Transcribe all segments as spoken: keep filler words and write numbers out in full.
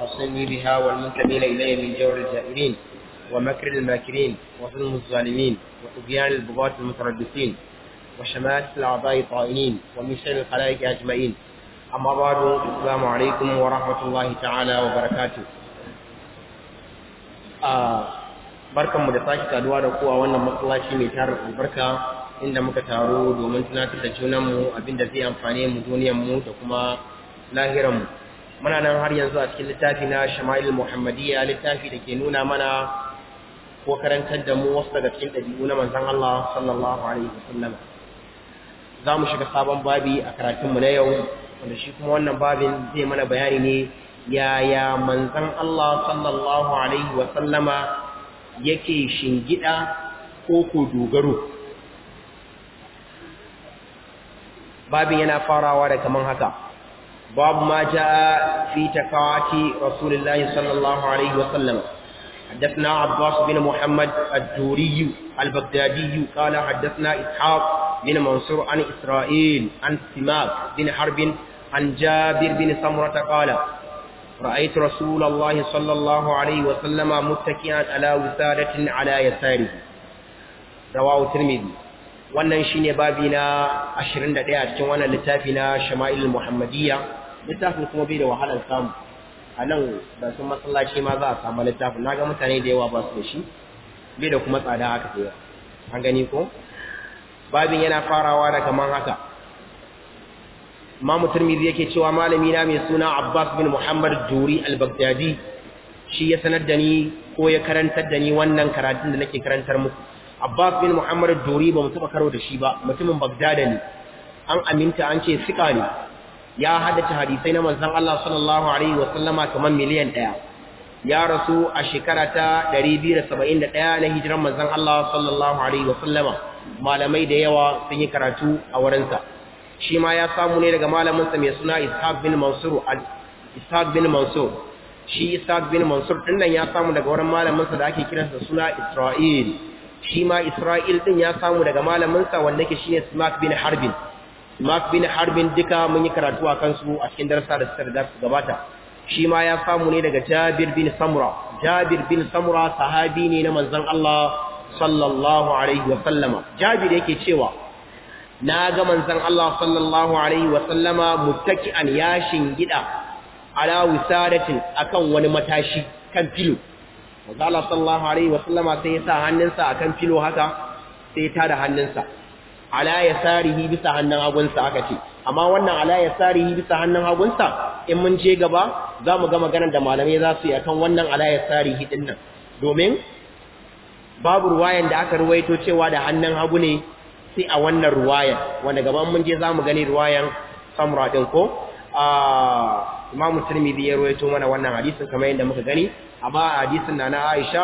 وأصلني بها والمنتمين إلي من جور الجائرين ومكر الماكرين وظلم الظالمين وطغيان البغاة المتربصين وشماتة الأعضاء الطائنين ومن شر الخلائق أجمعين. أما بعد، السلام عليكم ورحمة الله تعالى وبركاته. barkanmu da sake saduwa da ku a wannan masallaci mai tarin albarka inda muka taro domin tunatar da junanmu abinda zai amfane mu duniyarmu da kuma lahiranmu. Muna nan har yanzu a cikin littafi na Shama'il Muhammadiyya, littafi da ke nuna mana ko karantar da mu wasu daga cikin ɗabi'u na manzon Allah sallallahu alaihi wasallam. Za mu shiga sabon babi a karatunmu na yau, wanda shi kuma wannan babin zai mana bayani ne yaya manzon Allah sallallahu alaihi wasallama yake shingida ko ko dogaro. Babin yana farawa da kaman haka: babu ma jaa fi takawati rasulillahi sallallahu alaihi wasallam. حدثنا عباس بن محمد الدوري البغدادي قال حدثنا إسحاق بن منصور عن إسرائيل عن سماك بن حرب عن جابر بن سمرة قال رأيت رسول الله صلى الله عليه وسلم متكئا على وسادة على يساره. رواه الترمذي. wannan shine babi na ashirin da ɗaya a cikin wannan littafi na Shama'il Muhammadiyya. Littafin kuma bai da wahalar samu. A nan da sun masallaci ma za a samu littafin. Naga mutane da yawa ba su da shi. Bai da kuma tsada haka sai. An gani ko? Babin yana farawa da kaman haka. Imam Tirmidhi yake cewa malami na mai suna Abbas bin Muhammad Duri al-Baghdadi shi ya sanar da ni ko ya karantar da ni wannan karatun da nake karantar muku. Abbas bin Muhammad Duri ba mu taba karo da shi ba, mutumin Baghdad ne. An aminta an ce sika ne. Ya haddace hadisai na manzon Allah sallallahu alaihi wa sallama kaman miliyan ɗaya. Ya rasu a shekara ta ɗari biyu da saba'in da ɗaya na hijiran manzon Allah sallallahu alaihi wa sallama. Malamai da yawa sun yi karatu a wurinsa. Shi ma ya samu ne daga malaminsa mai suna Ishaq bin Mansur. Ishaq bin Mansur. Shi Ishaq bin Mansur din nan ya samu daga wurin malaminsa da ake kiransa suna Isra'il. Shi ma Isra'il din ya samu daga malaminsa wanda yake shine Simak bin Harbin. Simak bin Harbin duka mun yi karatu a kansu a cikin darasa da suka riga su gabata. Shi ma ya samu ne daga Jabir bin Samura. Jabir bin Samura sahabi ne na manzon Allah sallallahu alaihi wa sallama. Jabir yake cewa na ga manzon Allah sallallahu alaihi wa sallama muttaki'an ya shingida ala wisadatin akan wani matashi kan filo. Manzon Allah sallallahu alaihi wa sallama sai ya sa hannunsa akan filo haka, sai ya tada hannunsa ala yasarihi bisa hannun hagunsa aka ce. Amma wannan ala yasarihi bisa hannun hagunsa in mun je gaba za mu ga maganar da malamai za su yi akan wannan ala yasarihi din nan, domin babu ruwayan da aka ruwaito cewa da hannun hagu ne sai a wannan ruwayan, wanda gaban mun je zamu gani ruwayan Samra din ko a Imam Tirmidhi ya ruwaito mana wannan hadisin kamar yadda muka gani. Amma hadisin na na Aisha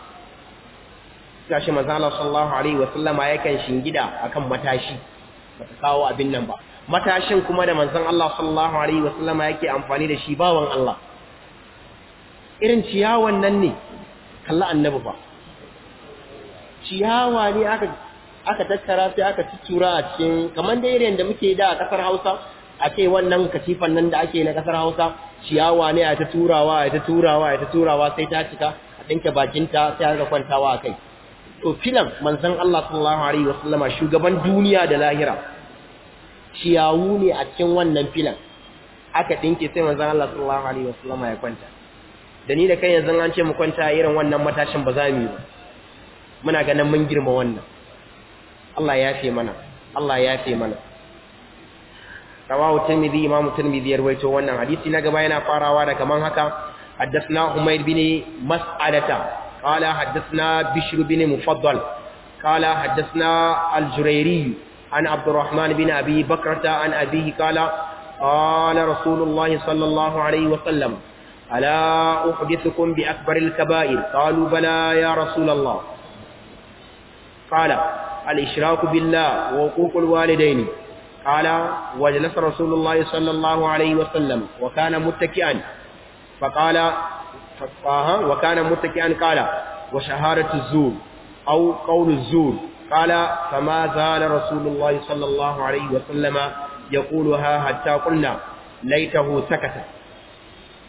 gashi manzo Allah sallallahu alaihi wasallama yakan shingida akan matashi, bata kawo abin nan ba. Matashin kuma da manzon Allah sallallahu alaihi wasallama yake amfani da shi bawan Allah, irin ciyawan nan ne, kalla annabi fa ciyawa ne aka aka tattara sai aka tuttura a cikin kamar da irin da muke da a kasar Hausa, a ce wannan katifan nan da ake na kasar Hausa ciyawa ne a ta turawa a ta turawa a ta turawa sai ta cika a dinka bakinta sai aka kwantawa a kai. To filan manzon Allah sallallahu alaihi wasallama shugaban duniya da lahira ciyawu ne a cikin wannan filan aka dinke sai manzon Allah sallallahu alaihi wasallama ya kwanta. Da ni da kai yanzu an ce mu kwanta irin wannan matashin ba za mu yi ba, muna ganin mun girma wannan. Allah ya fi mana, Allah ya fi mana. Rawahu Tirmidhi, Imam Tirmidhi ya rawaito wannan hadisi. Na gaba yana farawa da kaman haka: haddathna Humayd bin Mas'adata qala haddathna Bishr bin Mufaddal qala haddathna Al-Jurayri an Abdurrahman bin Abi Bakrata an abihi qala qala Rasulullah sallallahu alaihi wa sallam ala uhdithukum bi akbaril kaba'ir qalu bala ya Rasulullah qala الإشراك بالله وحقوق الوالدين. قال وجلس رسول الله صلى الله عليه وسلم وكان متكئا فقال وكان متكئا قال وشهادة الزور أو قول الزور. قال فما زال رسول الله صلى الله عليه وسلم يقولها حتى قلنا ليته سكت.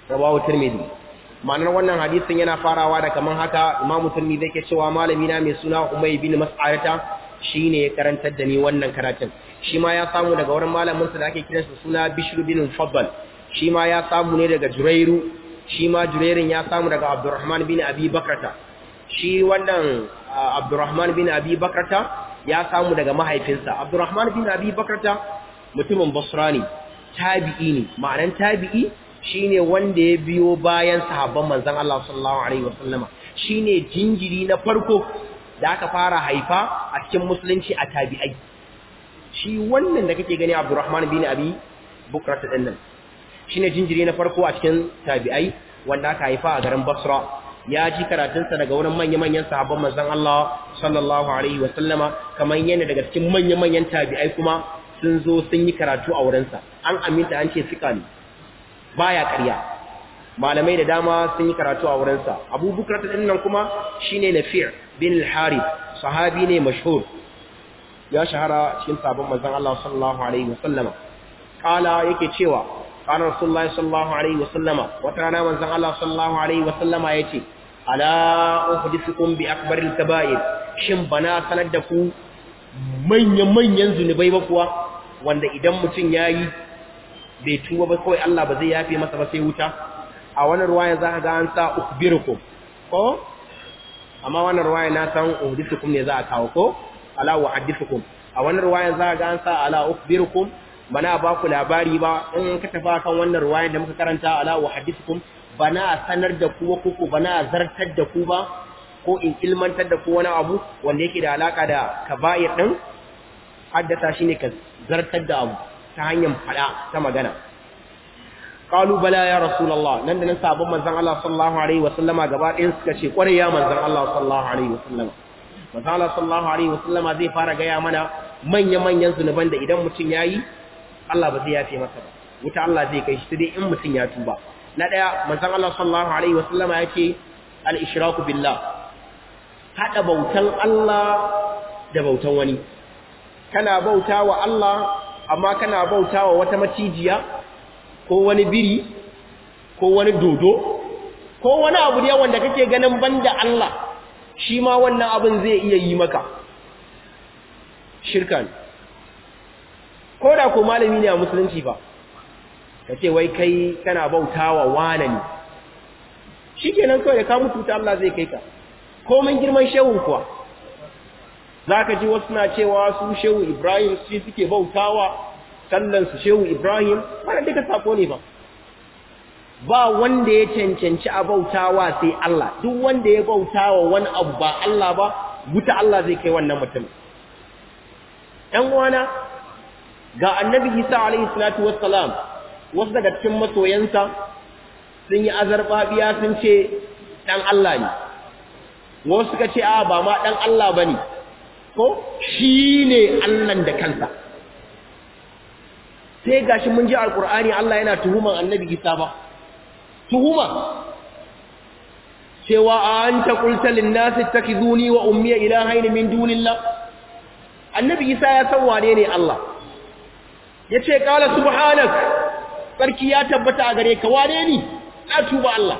rawahu tirmidhi. ma'anar wannan hadisin yana farawa da kaman haka imamu tirmidhi yake cewa malami na mai suna Umay bin Mas'arata shine ya karantar da ni wannan karatun. Shi ma ya samu daga wurin malamin sa da ake kiransa suna Bishr bin Faddal. Shi ma ya samu ne daga Jurairu. Shi ma Jurairin ya samu daga Abdurrahman bin Abi Bakrata. Shi wannan Abdurrahman bin Abi Bakrata ya samu daga mahaifinsa. Abdurrahman bin Abi Bakrata mutumin Basra ne, tabi'i ne. Ma'anan tabi'i shine wanda ya biyo bayan sahabban manzon Allah sallallahu alaihi wasallama. Shine jinjiri na farko da aka fara haifa a cikin musulunci a tabi'ai. Shi wannan da kake gani Abdurrahman bin Abi Bakrata din nan shine jinjiri na farko a cikin tabi'ai wanda aka haifa a garin Basra. Ya ji karatunsa daga wurin manya-manyan sahabban manzon Allah sallallahu alaihi wa sallama, kamar yana daga cikin manya-manyan tabi'ai kuma sun zo sun yi karatu a wurinsa. An aminta an ce fika ne, baya ƙarya. Malamai da dama sun yi karatu a wurinsa. Abu Bakr din nan kuma shine Nafi' bin al-Harith, sahabi ne mashhur. Ya shahara cikin sahabban manzon Allah sallallahu alaihi wa sallama. Kala yake cewa qala Rasulullahi sallallahu alaihi wa sallama, wata rana manzon Allah sallallahu alaihi wa sallama yace ala uhdithukum bi akbaril kaba'ir, shin bana sanar da ku manyan manyan zunubai ba kuwa wanda idan mutum yayi bai tuba ba kawai Allah ba zai yafe masa ba sai wuta. A wannan ruwaya za ka ga an sa ukhbirukum ko, amma wannan ruwaya na san uhdithukum ne za a kawo ko ala uhaddithukum. A wannan ruwaya za ka ga an sa ala ukhbirukum, bana ba ku labari ba. In ka tafi kan wannan ruwaya da muka karanta ala uhaddithukum, bana sanar da ku ko ko bana zartar da ku ba, ko in ilmantar da ku wani abu wanda yake da alaka da kaba'ir din. Haddasa shine ka zartar da abu ta hanyar fada ta magana. Qalu bala ya rasulullah, nan da nan sabon manzon Allah sallallahu alaihi wasallama gaba ɗayan suka ce kware ya manzon Allah sallallahu alaihi wasallama. Manzon Allah sallallahu alaihi wasallama zai fara gaya mana manya manyan zunuban da idan mutum yayi Allah ba zai yafe masa ba, wuta Allah zai kai shi dai in mutum ya tuba. Na daya manzon Allah sallallahu alaihi wasallama yake al-ishraku billah, hada bautan Allah da bautan wani. Kana bautawa Allah amma kana bautawa wata macijiya ko wani biri ko wani dodo ko wani abu ne wanda kake ganin banda Allah, shi ma wannan abin zai iya yi maka. Shirka ne. Ko da ko malami ne a musulunci ba, ka ce wai kai kana bautawa wane ne, shi kenan kawai da ka mutu ta Allah zai kai ka. Komin girman shehun kuwa za ka ji wasu na cewa su shehu Ibrahim shi suke bautawa, sallansu shehu Ibrahim, wannan duka sako ne ba. Ba wanda ya cancanci a bautawa sai Allah. Duk wanda ya bautawa wani abu ba Allah ba, wuta Allah zai kai wannan mutum. ɗan uwana, ga annabi Isa alaihi salatu wassalam, wasu daga cikin masoyansa sun yi azarbabiya sun ce ɗan Allah ne. Wasu suka ce a ba ma ɗan Allah ba ne, ko shi ne Allahn da kansa. Sai gashi mun ji alƙur'ani Allah yana tuhuman annabi Isa ba. Tuhuma. Cewa a an ta ƙulta linnasi takizuni wa ummiya ilahaini min dunillah. Annabi Isa ya san wane ne Allah. Ya ce ƙala subhanak, sarki ya tabbata a gare ka, wane ni? Na tuba Allah.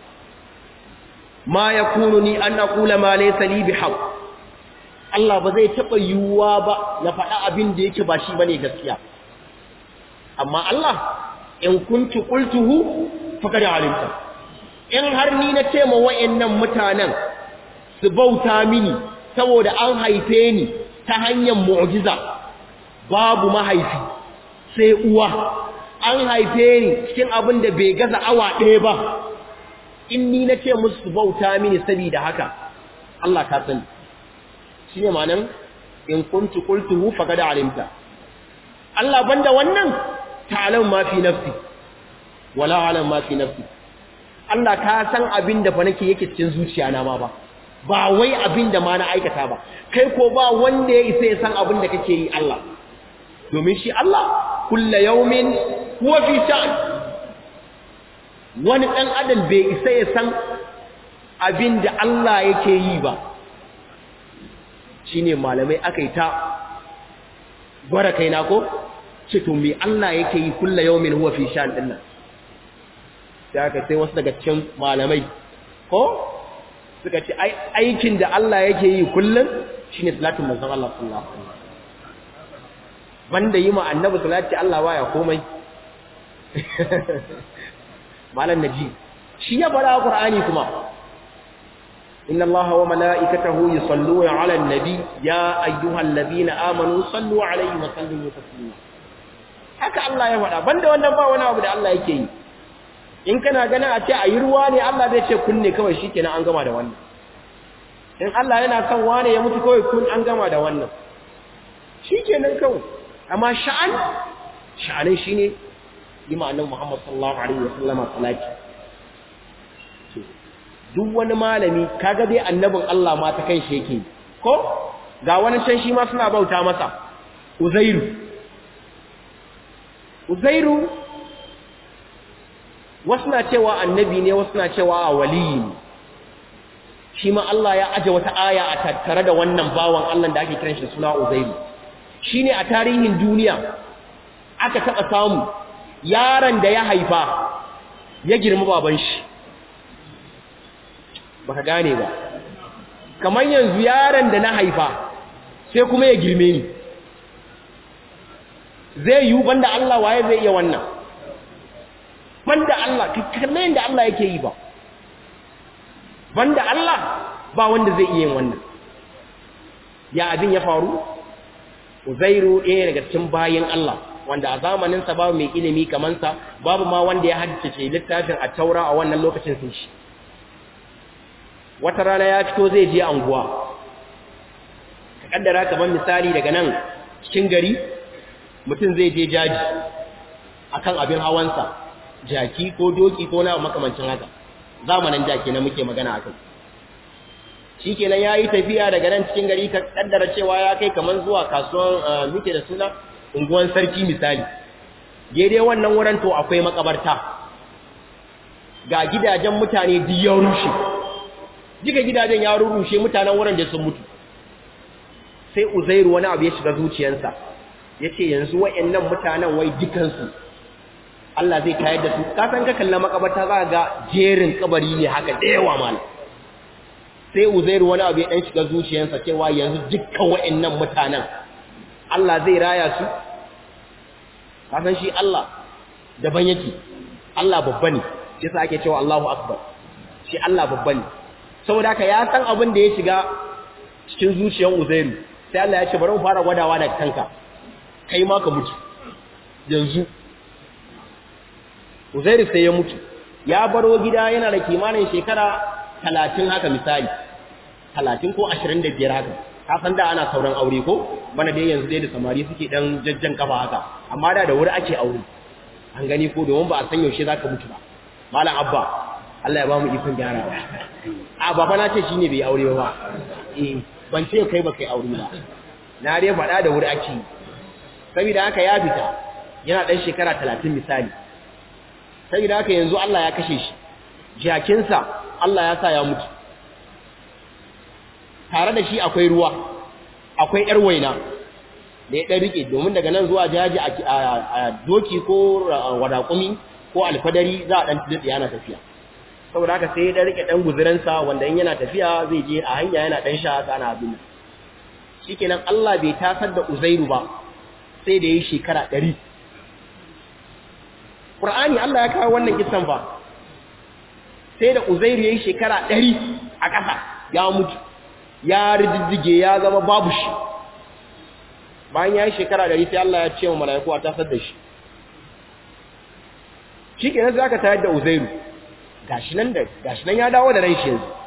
Ma yakunu ni an aqula ma laysa li bihaq. Allah ba zai taba yuwa ba ya faɗa abin da yake ba shi bane gaskiya. Amma Allah, in kuntu qultuhu faqad alimta. In har ni na ce ma wayannan mutanen su bauta mini saboda an haife ni ta hanyar mu'jiza, babu mahaifi sai uwa, an haife ni cikin abin da bai gaza awa ɗaya ba. In ni na ce musu bauta mini saboda haka, Allah ka sani. Shi ne ma'anan in kuntu qultuhu faqad alimta. Allah banda wannan, ta'lam ma fi nafsi wala alam ma fi nafsi. Allah ka san abin da fa nake yake cikin zuciya na ma ba. Ba wai abin da ma na aikata ba. Kai ko ba wanda ya isa ya san abin da kake yi Allah. Domin shi Allah kullu yawmin huwa fi sha'n. Wani ɗan adam bai isa ya san abin da Allah yake yi ba. Shi ne malamai aka yi ta gwara kaina ko? Ce to me Allah yake yi kulla yawmin huwa fi shan ɗin nan. sai aka sai wasu daga cikin malamai ko suka ce ai aikin da Allah yake yi kullum shine salatin manzon Allah sallallahu alaihi wasallam banda yi ma annabi salati Allah baya komai malan naji shi ya fara Qur'ani kuma inna Allaha wa malaikatahu yusalluna 'alan nabi ya ayyuhalladhina amanu sallu 'alaihi wa sallimu taslima haka Allah ya faɗa banda wannan ba wani abu da Allah yake yi in kana ganin a ce a yi ruwa ne Allah zai ce kun ne kawai shikenan an gama da wannan in Allah yana son wane ya mutu kawai kun an gama da wannan shikenan kawai amma sha'an sha'anin shine yi ma annabi Muhammad sallallahu alaihi wasallam salati duk wani malami kaga dai annabin Allah ma ta kai shi yake ko ga wani can shi ma suna bauta masa Uzairu Uzairu wasu na cewa annabi ne wasu na cewa a waliyi ne shi ma Allah ya aje wata aya a tattare da wannan bawan Allah da ake kiran shi suna Uzairu shine a tarihin duniya aka taba samu yaron da ya haifa ya girma baban shi baka gane ba kamar yanzu yaron da na haifa sai kuma ya girme ni zai yi banda Allah waye zai iya wannan banda Allah kalle yanda Allah yake yi ba banda Allah ba wanda zai iya yin wannan ya abin ya faru Uzairu ɗaya daga cikin bayin Allah wanda a zamanin sa babu mai ilimi kaman sa babu ma wanda ya haddace littafin at-Taura a wannan lokacin sun shi wata rana ya fito zai je anguwa ka kaddara kaman misali daga nan cikin gari mutum zai je jaji akan abin hawansa jaki ko doki ko na makamancin haka zamanin jaki na muke magana akai shikenan yayi tafiya daga nan cikin gari ka kaddara cewa ya kai kaman zuwa kasuwan muke da suna unguwan sarki misali daidai wannan wurin to akwai makabarta ga gidajen mutane duk ya rushe diga gidajen ya rushe mutanen wurin da sun mutu sai Uzairu wani abu ya shiga zuciyarsa yace yanzu wayannan mutanen wai dukansu Allah zai tayar da su ka san ka kalla makabarta za ga jerin kabari ne haka da yawa mal sai Uzairu wani abu ya dan shiga zuciyarsa cewa yanzu dukkan wayannan mutanen Allah zai raya su ka san shi Allah daban yake Allah babba ne yasa ake cewa Allahu akbar shi Allah babba ne saboda haka ya san abin da ya shiga cikin zuciyar Uzairu sai Allah ya ce bari mu fara gwadawa da kanka kai ma ka mutu yanzu Uzairu sai ya mutu ya baro gida yana da kimanin shekara talatin haka misali talatin ko ashirin da biyar haka ka san da ana sauran aure ko bana dai yanzu dai da samari suke dan jajjan kafa haka amma da da wuri ake aure an gani ko domin ba a san yaushe zaka mutu ba malam abba Allah ya ba mu ikon gyarawa a baba na ce shine bai aure ba eh ban ce kai ba kai aure ba na dai faɗa da wuri ake saboda haka ya fita yana dan shekara talatin misali saboda haka yanzu Allah ya kashe shi jakinsa Allah ya sa ya mutu tare da shi akwai ruwa akwai yar waina da ya dan rike domin daga nan zuwa jaji a doki ko wadakumi ko alfadari za a dan tsitsi yana tafiya saboda haka sai ya dan rike dan guzuransa wanda in yana tafiya zai je a hanya yana dan sha haka ana abin shikenan Allah bai tasar da Uzairu ba sai da yi shekara ɗari Qur'ani Allah ya kawo wannan kissan ba sai da Uzairu yayi shekara ɗari a ƙasa ya mutu ya riddige ya zama babu shi bayan yayi shekara ɗari sai Allah ya ce wa mala'iku a tasar da shi shikenan sai aka tayar da Uzairu gashi nan da gashi nan ya dawo da ran shi yanzu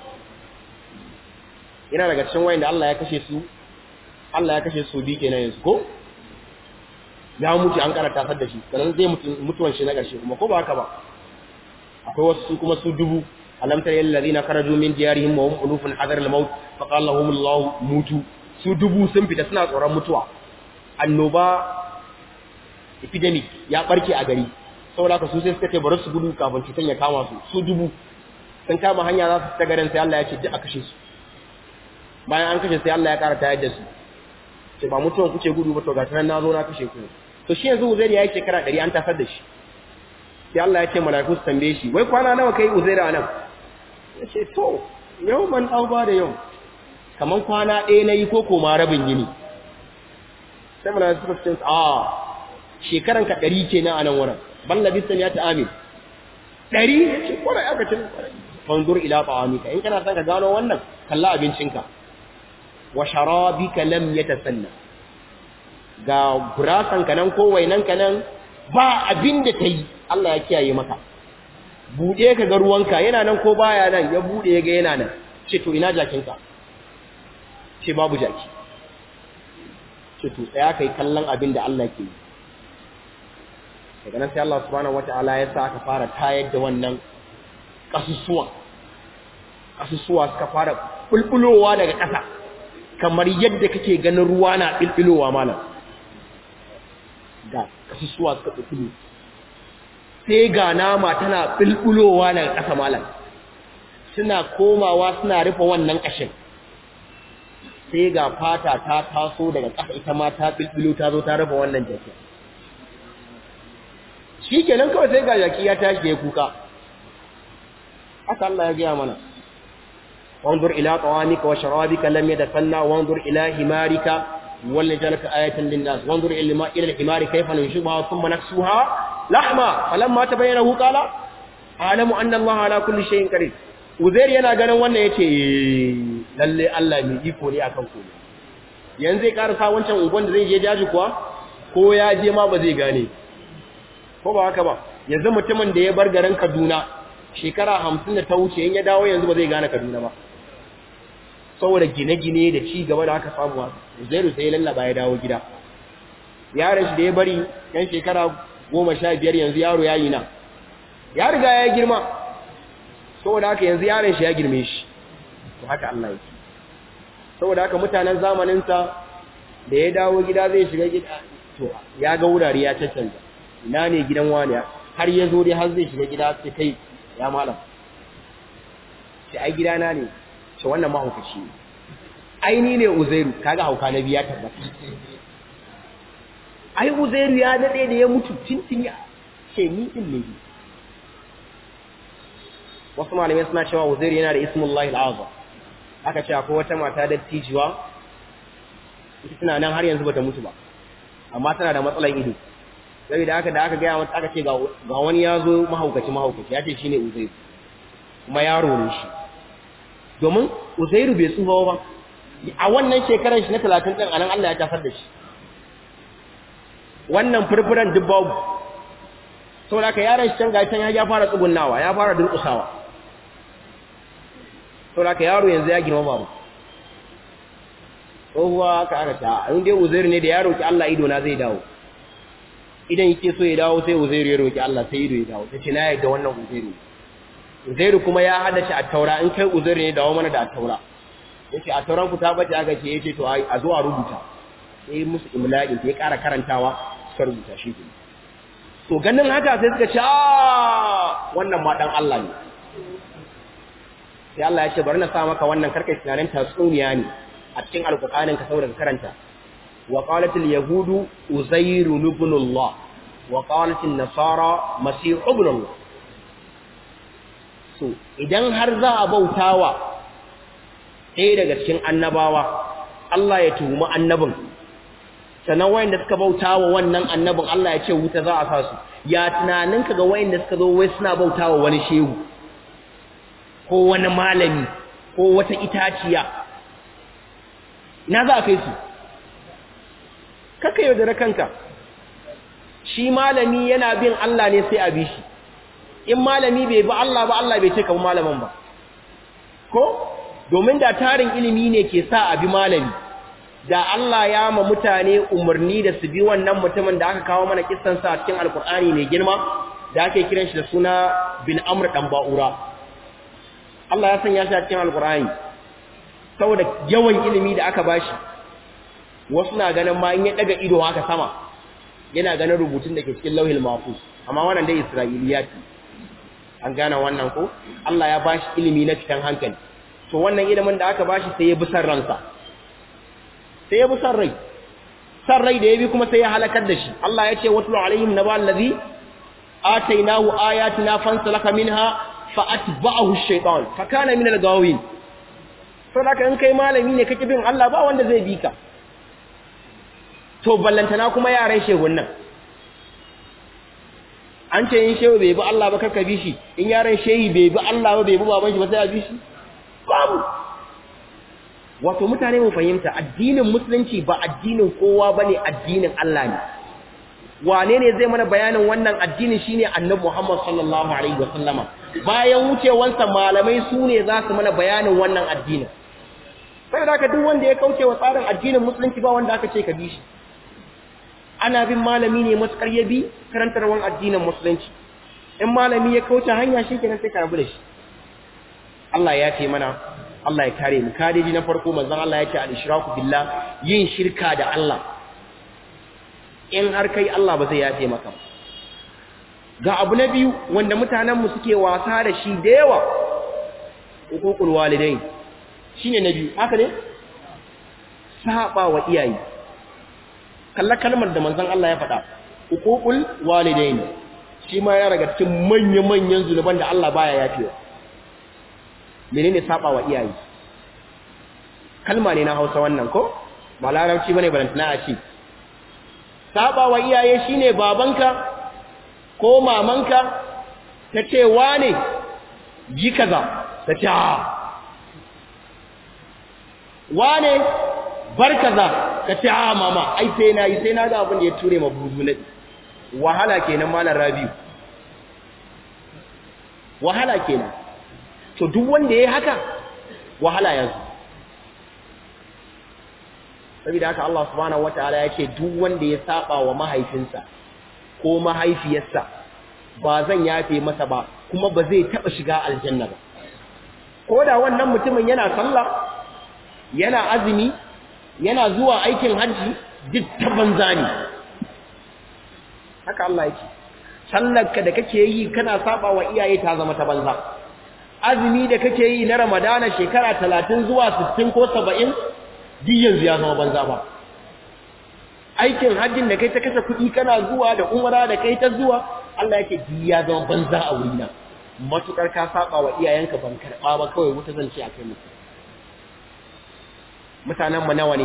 yana daga cikin wayanda Allah ya kashe su Allah ya kashe su bi kenan yanzu ko ya mutu an karanta tasar da shi sannan zai mutuwan shi na ƙarshe kuma ko ba haka ba akwai wasu kuma su dubu alam tara alladhina kharaju min diyarihim wa hum ulufun hadar al-maut fa qala lahum Allah mutu su dubu sun fita suna tsoron mutuwa annoba epidemic ya barke a gari saboda haka su sai suka ce bari su gudu kafin cutan ya kama su su dubu sun kama hanya za su fita garin sai Allah ya ce duk a kashe su bayan an kashe sai Allah ya ƙara tayar da su ce ba mutuwan kuce gudu ba to ga tunan na zo na kashe ku to shi yanzu Uzair ya yi shekara ɗari an tasar da shi sai Allah ya ce mala'iku su tambaye shi wai kwana nawa kai Uzairu anan ya ce to yau man auba da yau kaman kwana ɗaya nayi ko koma rabin yini sai mala'iku suka ce a shekaran ka ɗari kenan anan wurin balla bisan ya ta amin ɗari ya ce kwarai aka ce fanzur ila ta'amika in kana son ka gano wannan kalla abincinka wa sharabika lam yatasanna ga gurasan ka nan ko wainan ka nan ba abin da tayi Allah ya kiyaye maka bude ka ga ruwanka yana nan ko baya nan ya bude ga yana nan ce to ina jakinka ce babu jaki ce to tsaya kai kallon abin da Allah ke yi daga nan sai Allah subhanahu wataala ya sa aka fara tayar da wannan kasusuwa kasusuwa suka fara bulbulowa daga ƙasa kamar yadda kake ganin ruwa na bulbulowa malam ga kasusuwa suka bulbulo sai ga nama tana bulbulowa daga ƙasa malam suna komawa suna rufe wannan ƙashin sai ga fata ta taso daga ƙasa ita ma ta bulbulo ta zo ta rufe wannan jaki shikenan kawai sai ga jaki ya tashi ya kuka haka Allah ya gaya mana wanzur ila tawamika wa sharabika lam yadafanna wanzur ila himarika walnajalaka ayatan linnas wanzur ila ila himari kayfa nushibha thumma naksuha lahma falamma tabayyana qala alamu anna Allah ala kulli shay'in qadir Uzair yana ganin wannan yace lalle Allah mai iko ne akan komai yanzu zai karasa wancan uban da zai je jaji kuwa ko ya je ma ba zai gane ko ba haka ba yanzu mutumin da ya bar garin Kaduna shekara hamsin da ta wuce in ya dawo yanzu ba zai gane Kaduna ba saboda gine-gine da ci gaba da aka samu Uzairu sai lallaba ya dawo gida yaron shi da ya bari yan shekara goma sha biyar yanzu yaro yayi na ya riga ya girma saboda haka yanzu yaron shi ya girme shi to haka Allah yake saboda haka mutanen zamanin sa da ya dawo gida zai shiga gida to ya ga wurare ya cancanta ina ne gidan wani har ya zo dai har zai shiga gida sai kai ya malam ce ai gidana ne ce wannan mahaukaci ne aini ne Uzairu kaga hauka na biya tabbata ai Uzairu ya dade da ya mutu tintin ya ce ni din ne wasu malamai suna cewa Uzairu yana da ismullahi al-azam aka ce akwai wata mata da tijiwa ita tana nan har yanzu bata mutu ba amma tana da matsalar ido sai da aka da aka gaya mata aka ce ga wani ya zo mahaukaci mahaukaci ya ce shine Uzairu kuma yaro ne shi domin Uzairu bai tsufa ba a wannan shekarar shi na talatin din anan Allah ya tafar da shi wannan furfuran duk babu saboda ka yaron shi can ga can ya fara tsugunnawa ya fara durƙusawa saboda ka yaro yanzu ya girma babu tsohuwa ka aka ta in dai Uzairu ne da ya roki Allah ido na zai dawo idan yake so ya dawo sai Uzairu ya roki Allah sai ido ya dawo tace na yadda wannan Uzairu Uzairu kuma ya hada shi a taura in kai Uzairu ne dawo mana da taura yace a tauran ku ta bace aka ce yace to a zo a rubuta sai musu imla'i sai ƙara karantawa suka rubuta shi ke to ganin haka sai suka ce a wannan ma dan Allah ne sai Allah ya ce bari na sa maka wannan karkai tunanin tatsuniya ne a cikin alƙur'anin ka saboda karanta wa qalatil yahudu Uzairu ibn Allah wa qalatil nasara masih ibn Allah so idan har za a bautawa ɗaya daga cikin annabawa Allah ya tuhumi annabin sannan wayanda suka bautawa wannan annabin Allah ya ce wuta za a sa su ya tunanin ka ga wayanda suka zo wai suna bautawa wani shehu ko wani malami ko wata itaciya ina za a kai su kaka yaudara kanka shi malami yana bin Allah ne sai a bi shi in malami bai bi Allah ba Allah bai ce ka bi malamin ba ko domin da tarin ilimi ne ke sa a bi malami da Allah ya ma mutane umarni da su bi wannan mutumin da aka kawo mana kissan sa a cikin alkur'ani mai girma da ake kiran shi da suna bin amr dan ba'ura Allah ya sanya shi a cikin alkur'ani saboda yawan ilimi da aka bashi wasu na ganin ma in ya daga ido haka sama yana ganin rubutun da ke cikin lauhil mahfuz amma wannan dai isra'iliyati an gane wannan ko Allah ya bashi ilimi na fitan hankali to wannan ilimin da aka bashi sai ya bi san ransa sai ya bi san rai san rai da ya bi kuma sai ya halakar da shi Allah ya ce watlu alaihim naba allazi atainahu ayatina fansalaka minha fa atba'ahu ash-shaytan fa kana min al-gawin saboda in kai malami ne kake bin Allah ba wanda zai bi ka to ballantana kuma yaran shehun nan an ce in shehu bai bi Allah ba karka bi shi in yaran shehi bai bi Allah ba bai bi baban shi ba sai a bi shi babu wato mutane mu fahimta addinin musulunci ba addinin kowa bane addinin Allah ne wane ne zai mana bayanin wannan addinin shine annabi Muhammad sallallahu alaihi wasallama bayan wucewansa malamai su ne za su mana bayanin wannan addinin sai da ka duk wanda ya kauce wa tsarin addinin musulunci ba wanda aka ce ka bi shi ana bin malami ne matukar ya bi karantarwar addinin musulunci in malami ya kauce hanya shi kenan sai ka rabu da shi Allah ya ce mana Allah ya kare mu kadeji na farko manzon Allah ya ce al-ishraku billah yin shirka da Allah in har kai Allah ba zai yafe maka ga abu na biyu wanda mutanen mu suke wasa da shi da yawa uququl walidain shine na biyu haka ne saba wa iyaye kalla kalmar da manzon Allah ya faɗa uququl walidain shi ma ya raga cikin manyan manyan zunuban da Allah baya yafewa menene saba wa iyaye kalma ne na Hausa wannan ko ba larabci bane balantana a ce saba wa iyaye shine babanka ko mamanka ta ce wane ji kaza ta ce wane bar kaza ka ce a mama ai sai na yi sai na ga abin da ya ture ma buzu na wahala kenan malam Rabiu wahala kenan to duk wanda yayi haka wahala yanzu saboda haka Allah subhanahu wataala ya ce duk wanda ya saba wa mahaifinsa ko mahaifiyarsa ba zan yafe masa ba kuma ba zai taba shiga aljanna ba ko da wannan mutumin yana sallah yana azumi yana zuwa aikin hajji duk ta banza ne haka Allah yake sallarka da kake yi kana saba wa iyaye ta zama ta banza azumi da kake yi na Ramadana shekara talatin zuwa sittin ko saba'in duk yanzu ya zama banza ba aikin hajjin da kai ta kashe kuɗi kana zuwa da umara da kai ta zuwa Allah yake duk ya zama banza a wurina matukar ka saba wa iyayenka ban karba ba kawai wuta zan ci a kai muku mutanen mu nawa ne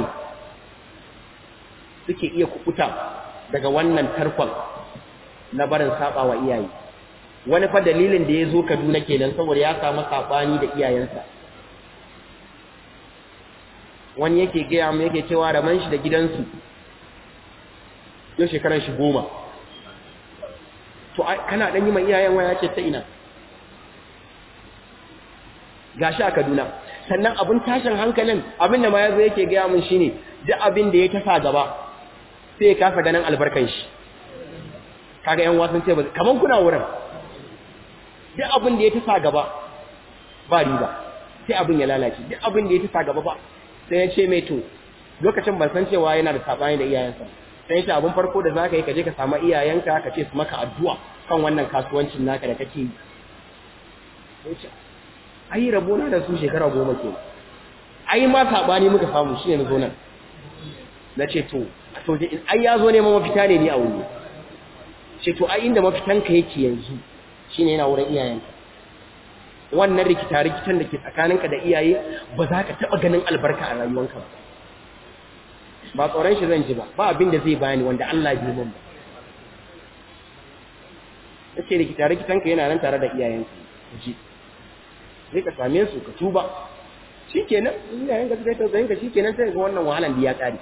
suke iya kukuta daga wannan tarkon na barin saba wa iyaye wani fa dalilin da ya zo Kaduna kenan saboda ya samu sabani da iyayensa wani yake gaya mu yake cewa raman shi da gidansu yau shekaran shi goma to kana dan yi mai iyayen waya ce ta ina gashi a Kaduna sannan abin tashin hankalin abin da ma yazo yake gaya mun shine duk abin da ya tafa gaba sai ya kasa ganin albarkan shi kaga yan wasan ce kaman kuna wurin duk abin da ya tafa gaba ba riba sai abin ya lalace duk abin da ya tafa gaba ba sai ya ce mai to lokacin ban san cewa yana da sabani da iyayensa sai ya ce abin farko da zaka yi ka je ka samu iyayenka ka ce su maka addu'a kan wannan kasuwancin naka da kake yi ai rabona da su shekara goma ke ai ma sabani muka samu shine nazo nan nace to to ai yazo ne ma mafita ne ni a wuri ce to ai inda mafitanka yake yanzu shine yana wurin iyayenka wannan rikita rikitan da ke tsakaninka da iyaye ba za ka taba ganin albarka a rayuwanka ba ba tsoron shi zan ji ba ba abin da zai bani wanda Allah bai mun ba yace rikita rikitanka yana nan tare da iyayenka ji sai ka same su ka tuba shikenan iyayen ka sai tausayin ka shikenan sai ga wannan wahalan da ya kare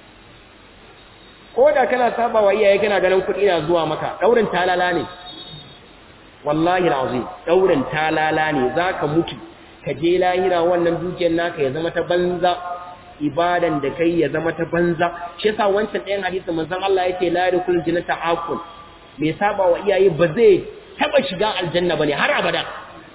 ko da kana saba wa iyaye kana ganin kuɗi na zuwa maka daurin talala ne wallahi alazim daurin talala ne zaka mutu ka je lahira wannan dukiyar naka ya zama ta banza ibadan da kai ya zama ta banza shi yasa wancan ɗayan hadisi manzon Allah yake la yadkhul jannata aqul mai saba wa iyaye ba zai taba shiga aljanna bane har abada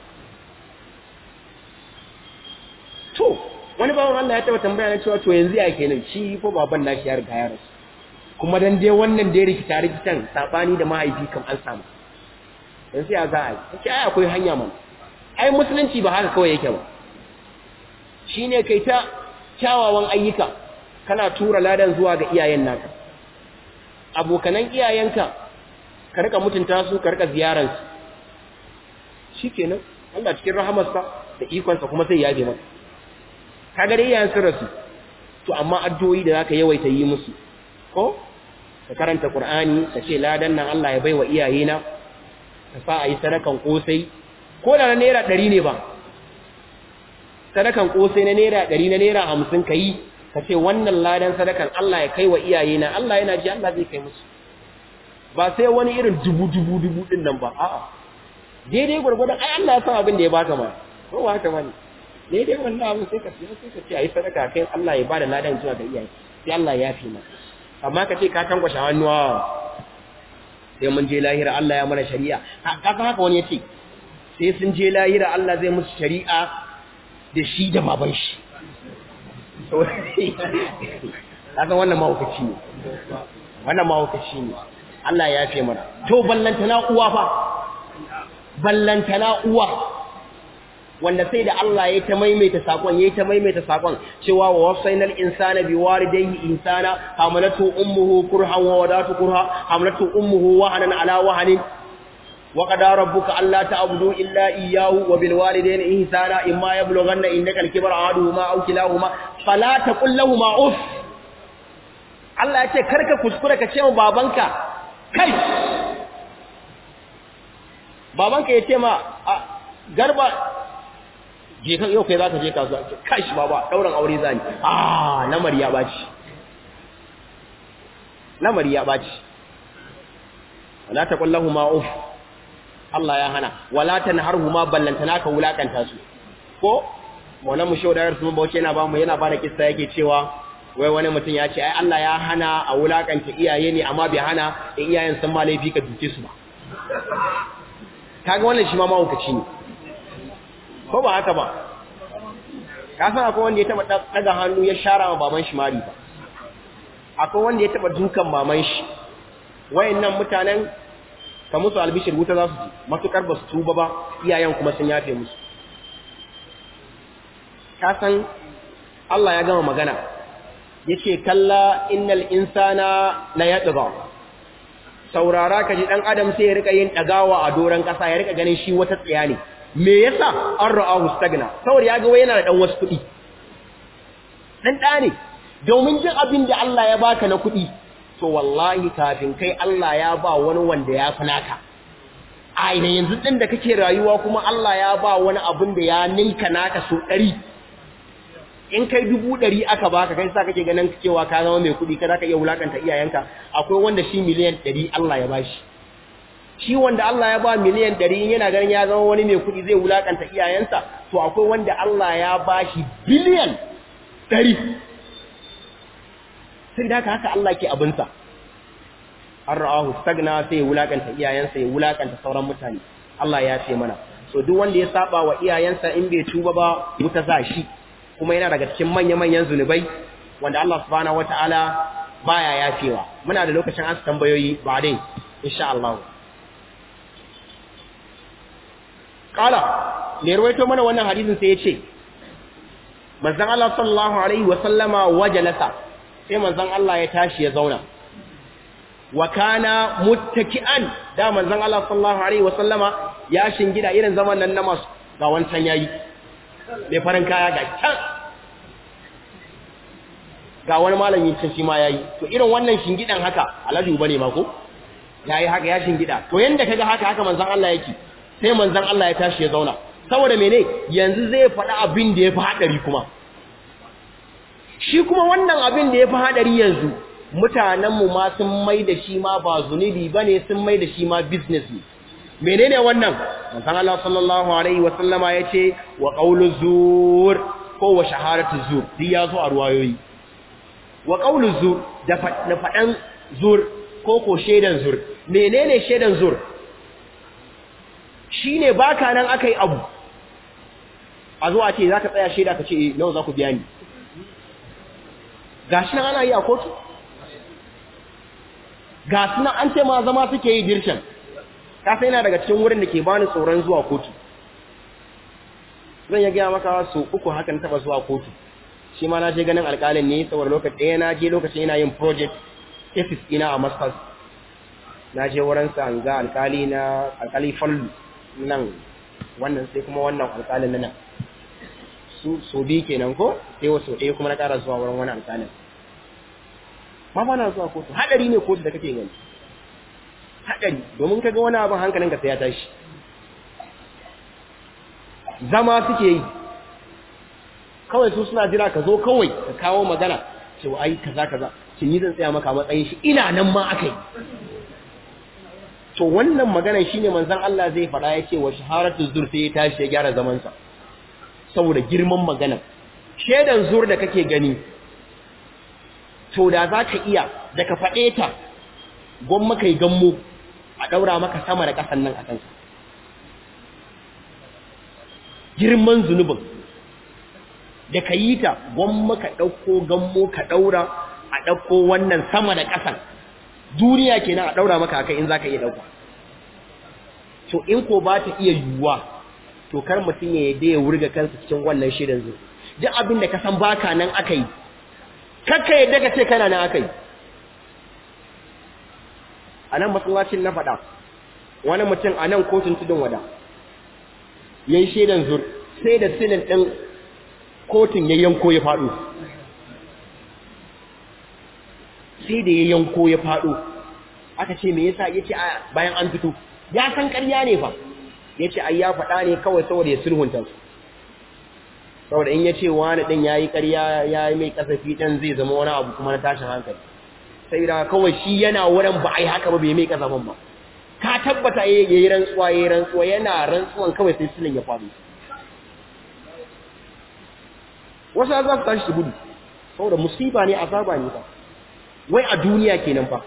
to wani bawan Allah ya taba tambaya na cewa to yanzu ya kenan shi ko baban nashi ya riga ya rasu kuma dan dai wannan dai rikita rikitan sabani da mahaifi kam an samu dan sai ya za a yi sai ai akwai hanya man ai musulunci ba haka kawai yake ba shine kai ta kyawawan ayyuka kana tura ladan zuwa ga iyayen naka abokanan iyayenka ka rika mutunta su ka rika ziyarar su shikenan Allah cikin rahamarsa da ikonsa kuma sai ya yabe maka kaga dai yayin sun rasu to amma addu'o'i da zaka yawaita yi musu ko ka karanta Qur'ani ka ce ladan nan Allah ya baiwa iyayena ka sa ayi sadakan kosai ko da na naira ɗari ne ba sadakan kosai na naira ɗari na naira hamsin kai ka ce wannan ladan sadakan Allah ya kai wa iyayena Allah yana ji Allah zai kai musu ba sai wani irin dubu dubu dubu din nan ba a'a daidai gurgurdan ai Allah ya san abin da ya baka ma ko ba haka bane daidai wannan abin sai ka sai ka ce ayi sadaka kai Allah ya bada ladan zuwa ga iyaye sai Allah ya yafi maka amma ka ce ka tankwashe hannuwa sai mun je lahira Allah ya mana shari'a ka san haka wani yace sai sun je lahira Allah zai musu shari'a da shi da baban shi kaga wannan mahaukaci ne wannan mahaukaci ne Allah ya yafe mana to ballantana uwa fa ballantana uwa wanda sai da Allah ya ta maimaita sakon ya ta maimaita sakon cewa wa wasainal insana biwalidayhi insana hamalatu ummuhu kurhan wa wadatu kurha hamalatu ummuhu wahanan ala wahanin wa qada rabbuka alla ta'budu illa iyyahu wa bil walidayni ihsana imma yablughanna indaka al-kibra ahaduhuma aw kilahuma fala taqul lahumu uff Allah ya ce karka kuskura ka ce wa babanka kai babanka ya ce ma garba je kan yau kai za ka je kasuwa kai shi baba dauran aure zani ah lamari ya baci lamari ya baci wala taqul lahumu uff Allah ya hana wala tanharhuma ballantana ka wulakanta su ko wannan mushaudar su bauce yana ba mu yana ba da kissa yake cewa wai wani mutum ya ce ai Allah ya hana a wulakanta iyaye ne amma bai hana in iyayen sun ma laifi ka duke su ba kaga wannan shi ma mahaukaci ne ko ba haka ba ka san akwai wanda ya taba daga hannu ya shara ma baban shi mari ba akwai wanda ya taba dukan maman shi wayannan mutanen ka musu albishir wuta za su ji matukar ba su tuba ba iyayen kuma sun yafe musu ka san Allah ya gama magana yace kalla innal insana la yatgha saurara kaji dan adam sai ya rika yin dagawa a doran kasa ya rika ganin shi wata tsiya ne me yasa an ra'ahu stagna saboda ya ga wai yana da dan wasu kudi dan da ne domin jin abin da Allah ya baka na kudi to wallahi kafin kai Allah ya ba wani wanda ya fi naka a ina yanzu din da kake rayuwa kuma Allah ya ba wani abin da ya ninka naka so ɗari in kai dubu ɗari aka baka kai sa kake ganin cewa ka zama mai kuɗi kada ka iya wulakanta iyayenka akwai wanda shi miliyan ɗari Allah ya bashi shi wanda Allah ya ba miliyan ɗari yana ganin ya zama wani mai kuɗi zai wulakanta iyayensa to akwai wanda Allah ya bashi biliyan ɗari sai da haka Allah ke abinsa an ra'ahu stagna sai ya wulakanta iyayensa ya wulakanta sauran mutane Allah ya ce mana so duk wanda ya saba wa iyayensa in bai tuba ba wuta za shi kuma yana daga cikin manya-manyan zunubai wanda Allah subhanahu wataala baya yafewa muna da lokacin an tambayoyi ba dai insha Allah kala ne ruwaito mana wannan hadisin sai ya ce manzon Allah sallallahu alaihi wa sallama wajalasa sai manzon Allah ya tashi ya zauna wa kana muttaki'an da manzon Allah sallallahu alaihi wa sallama ya shingida irin zaman nan na masu ga wancan yayi mai farin kaya ga can ga wani malami can shi ma yayi to irin wannan shingidan haka alhaji bane ma ko yayi haka ya shingida to yanda kaga haka haka manzon Allah yake sai manzon Allah ya tashi ya zauna saboda mene yanzu zai faɗa abin da yafi hadari kuma shi kuma wannan abin da yafi hadari yanzu mutanen mu ma sun mai da shi ma ba zunubi bane sun mai da shi ma business ne menene wannan manzon Allah sallallahu alaihi wa sallama yace wa qawlu zur ko wa shahadatu zur duk yazo a ruwayoyi wa qawlu zur da fadan zur ko ko shedan zur menene shedan zur shine baka nan akai abu a zo a ce zaka tsaya sheda ka ce eh nawa za ku biya ni gashi nan ana yi a kotu gashi nan an ce ma zama suke yi dirshan ka sai yana daga cikin wurin da ke bani tsoron zuwa kotu zan ya gaya maka so uku hakan taba zuwa kotu shi ma na je ganin alƙalin ne saboda lokacin ɗaya na je lokacin ina yin project thesis ina a masters na je wurin sa an ga alkali na alkali fallu nan wannan sai kuma wannan alkalin nan su so bi kenan ko sai wasu ɗaya kuma na ƙara zuwa wurin wani alkalin ma ba na zuwa kotu hadari ne kotu da kake gani hadari domin kaga wani abin hankalinka sai ya tashi zama suke yi kawai su suna jira ka zo kawai ka kawo magana cewa ai kaza kaza kin yi zan tsaya maka matsayin shi ina nan ma akai to wannan maganar shine manzon Allah zai fada yake wa shaharatu zur sai ya tashi ya gyara zaman sa saboda girman magana shedan zur da kake gani to da zaka iya da ka fade ta gwamma kai gammo a daura maka sama da kasan nan akan sa girman zunubin da ka yi ta gwamma ka ɗauko gammo ka ɗaura a ɗauko wannan sama da ƙasan duniya kenan a ɗaura maka akai in za ka iya ɗauka to in ko ba ta iya yiwuwa to kar mutum ya yadda ya wurga kansa cikin wannan shirin zuwa duk abin da ka san baka nan aka yi kakka yadda ka ce kana nan aka yi a nan masallacin na faɗa wani mutum a nan kotun tudun wada ya yi shaidan zur sai da silin ɗin kotun ya yanko ya faɗo sai da ya yanko ya faɗo aka ce me yasa ya ce bayan an fito ya san ƙarya ne fa ya ce ai ya faɗa ne kawai saboda ya sulhunta su saboda in ya ce wani ɗin ya yi ƙarya ya yi mai ƙasafi ɗin zai zama wani abu kuma na tashin hankali sai da kawai shi yana wurin ba a yi haka ba bai mai ƙasafin ba ka tabbata ya yi rantsuwa ya yi rantsuwa yana rantsuwan kawai sai silin ya faɗo wasu za su tashi su gudu saboda musiba ne azaba ne ba wai a duniya kenan fa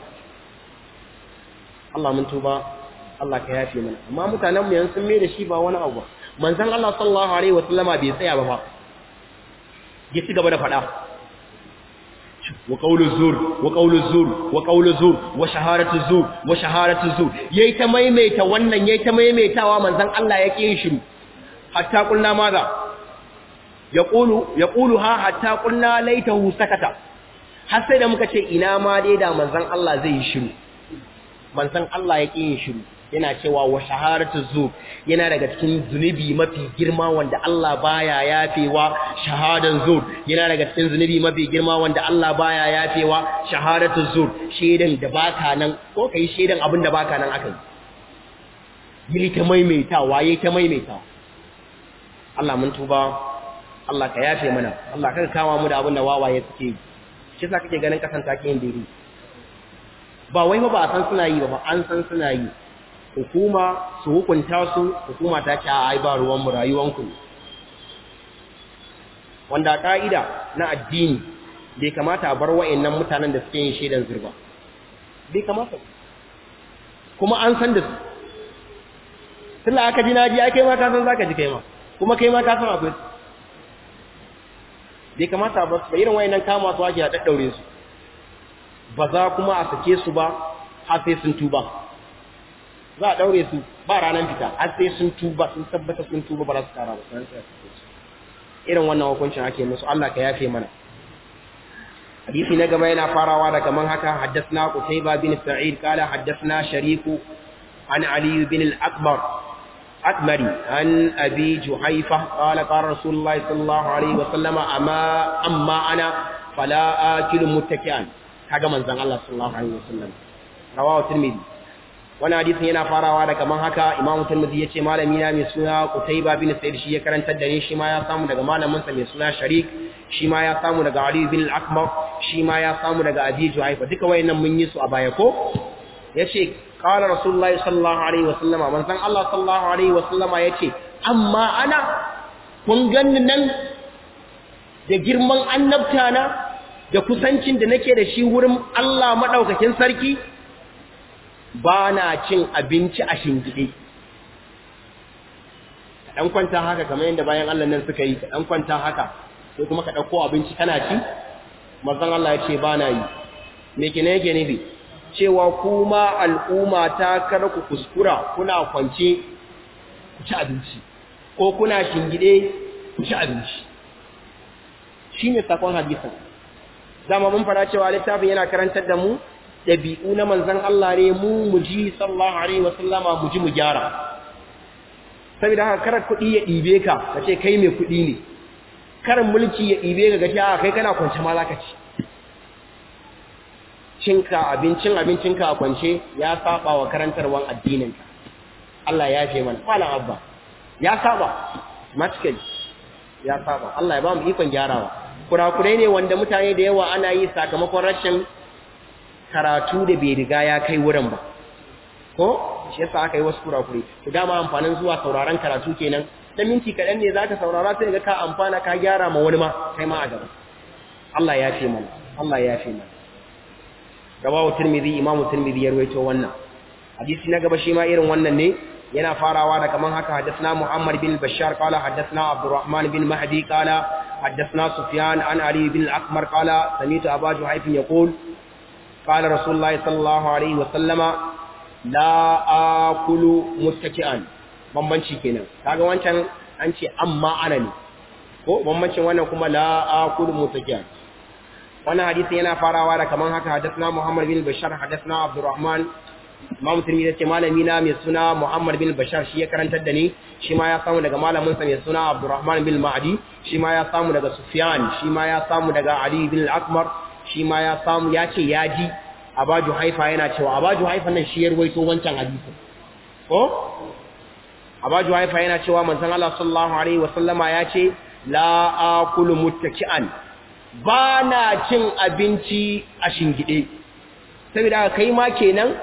Allah mun tuba Allah ka yafe mana amma mutanen mu yanzu sun mai da shi ba wani abu ba manzon Allah sallallahu alaihi wasallama bai tsaya ba fa ya ci gaba da faɗa wa qawlu zur wa qawlu zur wa qawlu zur wa shahadatu zur wa shahadatu zur yayi ta maimaita wannan yayi ta maimaitawa manzon Allah yake yin shiru hatta kulna maza yaqulu yaquluha hatta qulna laitahu sakata har sai da muka ce ina ma dai da manzon Allah zai yi shiru manzon Allah yake yin shiru yana cewa wa shaharatu zur yana daga cikin zunubi mafi girma wanda Allah baya yafewa shahadan zur yana daga cikin zunubi mafi girma wanda Allah baya yafewa shahadatu zur shedan da baka nan ko kai shedan abin da baka nan akai yayi ta maimaitawa yayi ta maimaitawa Allah mun tuba Allah ka yafe mana Allah ka kawo mu da abin da wawaye suke yi shi yasa kake ganin kasan take yin dare ba wai ba san suna yi ba an san suna yi hukuma su hukunta su hukuma ta ce ai ba ruwan mu rayuwan ku wanda kaida na addini bai kamata a bar wayennan mutanen da suke yin shedan zurba bai kamata kuma an san da su tunda aka ji naji ai kai ma ka san zaka ji kai ma kuma kai ma ka san akwai bai kamata ba su irin wayannan kama su ake a daddaure su ba za kuma a sake su ba har sai sun tuba za a daure su ba ranar fita har sai sun tuba sun tabbata sun tuba ba za su kara ba sai su irin wannan hukuncin ake musu Allah ka yafe mana hadisi na gaba yana farawa da kaman haka haddathna Qutayba bin Sa'id qala haddathna Shariku an Ali bin al-Akbar أكمري عن أبي جحيفة قال قال رسول الله صلى الله عليه وسلم أما أما أنا فلا آكل متكئا هذا من زن الله صلى الله عليه وسلم رواه الترمذي وانا حديث هنا فاروا da kaman haka Imam Tirmidhi yace malami na mai suna Qutayba bin Sa'id shi ya karantar da ni shi ma ya samu daga malamin sa mai suna Sharik shi ma ya samu daga Ali bin al-Akbar shi ma ya samu daga Abi Juhayfa duka wayannan mun yi su a baya ko yace qala rasulullahi sallallahu alaihi wasallama manzon Allah sallallahu alaihi wasallama yace amma ana kun ganni nan da girman annabta na da kusancin da nake da shi wurin Allah madaukakin sarki ba na cin abinci a shingide dan kwanta haka kamar yadda bayan Allah nan suka yi dan kwanta haka sai kuma ka dauko abinci kana ci manzon Allah yace ba na yi me kine yake nufi cewa kuma al'umma ta kar ku kuskura kuna kwance ku ci abinci ko kuna shingide ku ci abinci shine sakon hadisin dama mun fara cewa littafin yana karantar da mu dabi'u na manzon Allah ne mu mu ji sallallahu alaihi wasallama mu ji mu gyara saboda haka kar kuɗi ya ɗibe ka kace kai mai kuɗi ne kar mulki ya ɗibe ka gaci a kai kana kwance ma zaka ci cinka abincin abincinka a kwance ya saba wa karantarwan addininka Allah ya yafe mana malam abba ya saba matkai ya saba Allah ya ba mu ikon gyarawa kurakurai ne wanda mutane da yawa ana yi sakamakon rashin karatu da bai riga ya kai wurin ba ko shi yasa aka yi wasu kurakurai to dama amfanin zuwa sauraron karatu kenan dan minti kadan ne zaka saurara sai ga ka amfana ka gyara ma wani ma kai ma a gaba Allah ya yafe mana Allah ya yafe mana rawahu tirmidhi imam tirmidhi ya rawaito wannan hadisi na gaba shi ma irin wannan ne yana farawa da kaman haka hadathna muhammad bin bashar qala hadathna abdurrahman bin mahdi qala hadathna sufyan an ali bin al-akmar qala sami'tu aba juhayf yaqul qala rasulullah sallallahu alaihi wa sallama la akulu muttaki'an bambanci kenan kaga wancan an ce amma ana ne ko bambancin wannan kuma la akulu muttaki'an wannan hadisi yana farawa da kaman haka hadathna Muhammad bin Bashar hadathna Abdurrahman Imam Tirmidhi yace malami na mai suna Muhammad bin Bashar shi ya karantar da ni shi ma ya samu daga malamin sa mai suna Abdurrahman bin Mahdi shi ma ya samu daga Sufyan shi ma ya samu daga Ali bin Al-Akmar shi ma ya samu yace yaji Aba Juhaifa yana cewa Aba Juhaifa nan shi ya ruwaito wancan hadisi ko Aba Juhaifa yana cewa manzon Allah sallallahu alaihi wasallama yace la akulu muttaki'an ba na cin abinci a shingide saboda kai ma kenan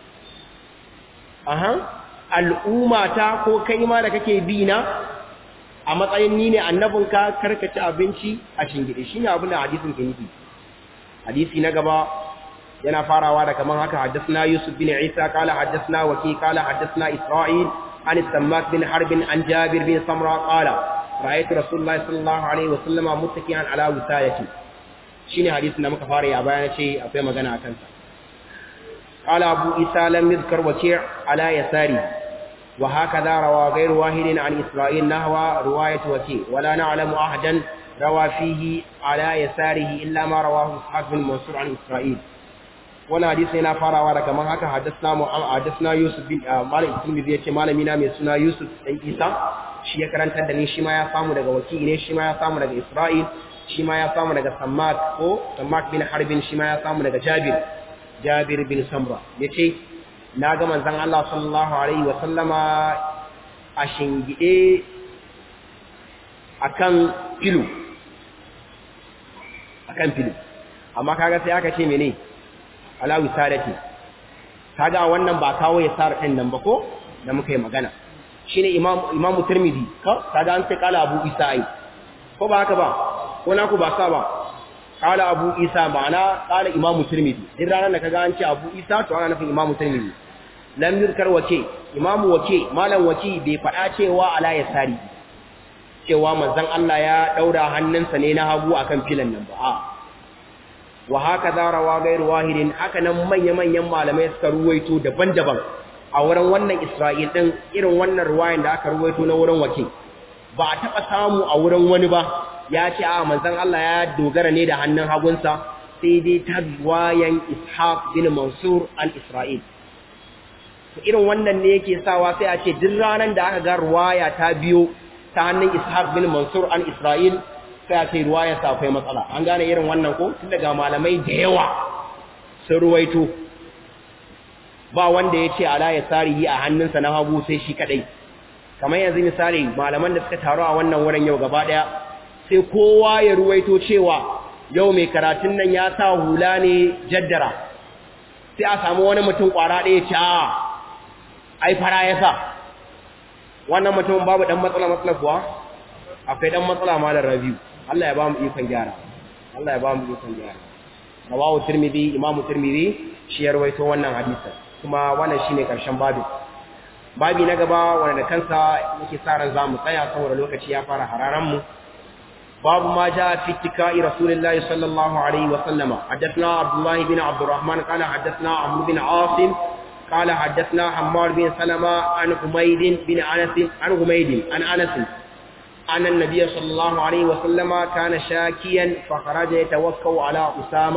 aha al'ummata ko kai ma da kake bi na a matsayin ni ne annabinka karka ci abinci a shingide shine abin da hadisin ke nufi hadisi na gaba yana farawa da kaman haka haddathna Yusuf bin Isa qala haddathna Waki qala haddathna Isra'il an Sammak bin Harb an Jabir bin Samra qala ra'aytu Rasulullahi sallallahu alaihi wasallam muttaki'an ala wisayati shine hadisin da muka fara ya bayana ce akwai magana akan sa qala Abu Isa lam yadhkar Waki' ala yasari wa hakadha rawa ghayr wahidin an Isra'il nahwa riwayat Waki' wala na'lamu ahadan rawa fihi ala yasarihi illa ma rawahu Ishaq bin Mansur an Isra'il wannan hadisi yana farawa da kaman haka haddathna Muhammad haddathna Yusuf bin Malik Tirmidhi yace malami na mai suna Yusuf dan Isa shi ya karantar da ni shi ma ya samu daga Waki' ne shi ma ya samu daga Isra'il shi ma ya samu daga Sammak ko Sammak bin Harbin shi ma ya samu daga Jabir Jabir bin Samra yace naga manzon Allah sallallahu alaihi wa sallama a shingide akan filu akan filu amma kaga sai aka ce mene ala wisadati kaga wannan ba kawo ya sar din nan ba ko da muka yi magana shine imam imamu tirmidhi ko kaga an ce kala abu isa ai ko ba haka ba ko na ku ba sa ba kala abu isa ma'ana kala imamu tirmidhi din ranar da kaga an ce abu isa to ana nufin imamu tirmidhi lam yuzkar wake imamu wake malam wake bai fada cewa ala yasari cewa manzon Allah ya daura hannunsa ne na hagu akan filan nan ba a wa haka zarawa gairu wahidin haka nan manya-manyan malamai suka ruwaito daban-daban a wurin wannan Isra'il din irin wannan ruwayan da aka ruwaito na wurin wake ba a taɓa samu a wurin wani ba ya ce a manzon Allah ya dogara ne da hannun hagunsa sai dai ta ruwayan Ishaq bin Mansur an Isra'il to irin wannan ne yake sawa sai a ce duk ranar da aka ga ruwaya ta biyo ta hannun Ishaq bin Mansur an Isra'il sai a ce ruwayarsa akwai matsala an gane irin wannan ko tun daga malamai da yawa sun ruwaito ba wanda ya ce ala ya tsari a hannunsa na hagu sai shi kadai kamar yanzu misali malaman da suka taru a wannan wurin yau gaba daya sai kowa ya ruwaito cewa yau mai karatun nan ya sa hula ne jaddara sai a samu wani mutum kwara ɗaya ce a ai fara ya sa wannan mutum babu dan matsala matsala kuwa akwai dan matsala malar rabiu Allah ya ba mu ikon gyara Allah ya ba mu ikon gyara rawahu tirmidhi imamu tirmidhi shi ya rawaito wannan hadisi kuma wannan shine karshen babi babi na gaba wanda da kansa yake sa ran zamu tsaya saboda lokaci ya fara hararan mu babu ma jaa fi tikai rasulillahi sallallahu alaihi wa sallama hadathna abdullah bin abdurrahman qala hadathna amr bin asim qala hadathna hammar bin salama an humayd bin anas an humayd an anas أن النبي صلى الله عليه وسلم كان شاكيا فخرج يتوكل على أسامة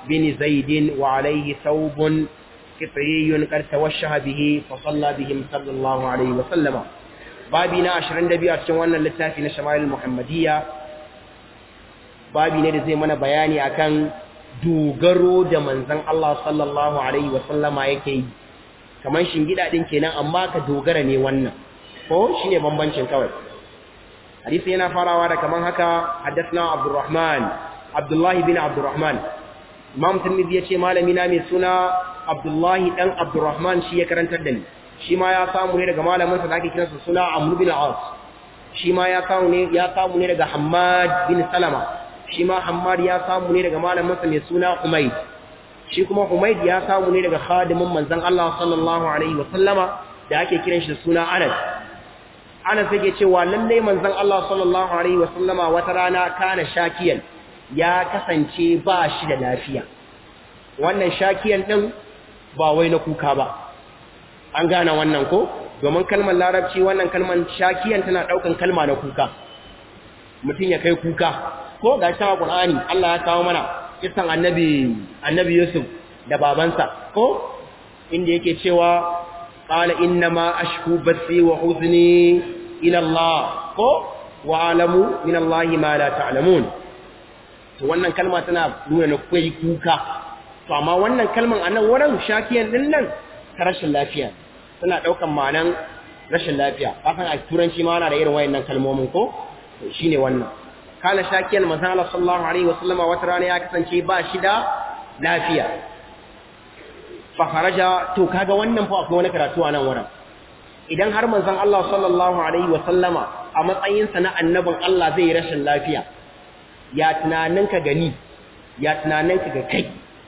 bin Zaid wa alayhi thawbun qitriyun qad tawashshaha bihi fa salla bihim sallallahu alayhi wa sallama. Babi na ashirin da biyu a cikin wannan littafi na Shama'il Muhammadiyya, babi ne da zai mana bayani akan dogaro da manzon Allah sallallahu alaihi wa sallama yake yi, kaman shingida din kenan, amma ka dogara ne wannan, ko shine bambancin kawai. Hadisi yana farawa da kaman haka, haddathna Abdurrahman Abdullah bin Abdurrahman. Imam Tirmidhi yace malami na mai suna Abdullah dan Abdurrahman shi ya karantar da ni. Shi ma ya samu ne daga malamin sa da ake kiransa suna Amr bin As. Shi ma ya samu ne ya samu ne daga Hammad bin Salama. Shi ma Hammad ya samu ne daga malamin sa mai suna Humayd. Shi kuma Humayd ya samu ne daga khadimin manzon Allah sallallahu alaihi wa sallama da ake kiran shi suna Anas. Anas yake cewa lalle manzon Allah sallallahu alaihi wa sallama wata rana kana shakiyan, ya kasance ba shi da lafiya. Wannan shakiyan din ba wai na kuka ba. An gane wannan ko? Domin kalmar larabci wannan kalmar shakiyan tana daukan kalma na kuka. Mutum ya kai kuka. Ko ga shi a Qur'ani Allah ya kawo mana kisan annabi annabi Yusuf da babansa, ko inda yake cewa qala inna ma ashku bathi wa huzni ila Allah, ko wa alamu min Allah ma la ta'lamun. To wannan kalma tana nuna na kai kuka. To amma wannan kalman anan wurin shakiyan din nan ta rashin lafiya, tana daukan ma'anan rashin lafiya. Kasan a turanci ma ana da irin wayannan kalmomin, ko shine wannan. Kana shakiyan manzon Allah sallallahu alaihi wasallama wata rana ya kasance ba shi da lafiya. Fa kharaja, to kaga wannan fa akwai wani karatu a nan wurin. Idan har manzon Allah sallallahu alaihi wasallama a matsayin sa na annabin Allah zai yi rashin lafiya, ya tunaninka gani, ya tunaninka ga kai.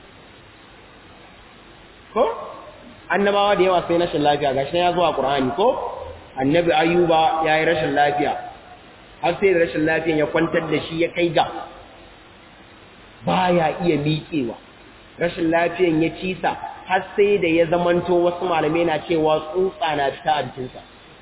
Ko annabawa da yawa sai rashin lafiya, gashi ya zo a Qur'ani, ko annabi Ayyuba yayi rashin lafiya, har sai rashin lafiyan ya kwantar da shi ya kai ga baya iya miƙewa. Rashin lafiyan ya cisa har sai da ya zamanto wasu malamai na cewa tsutsa na fita a jikinsa.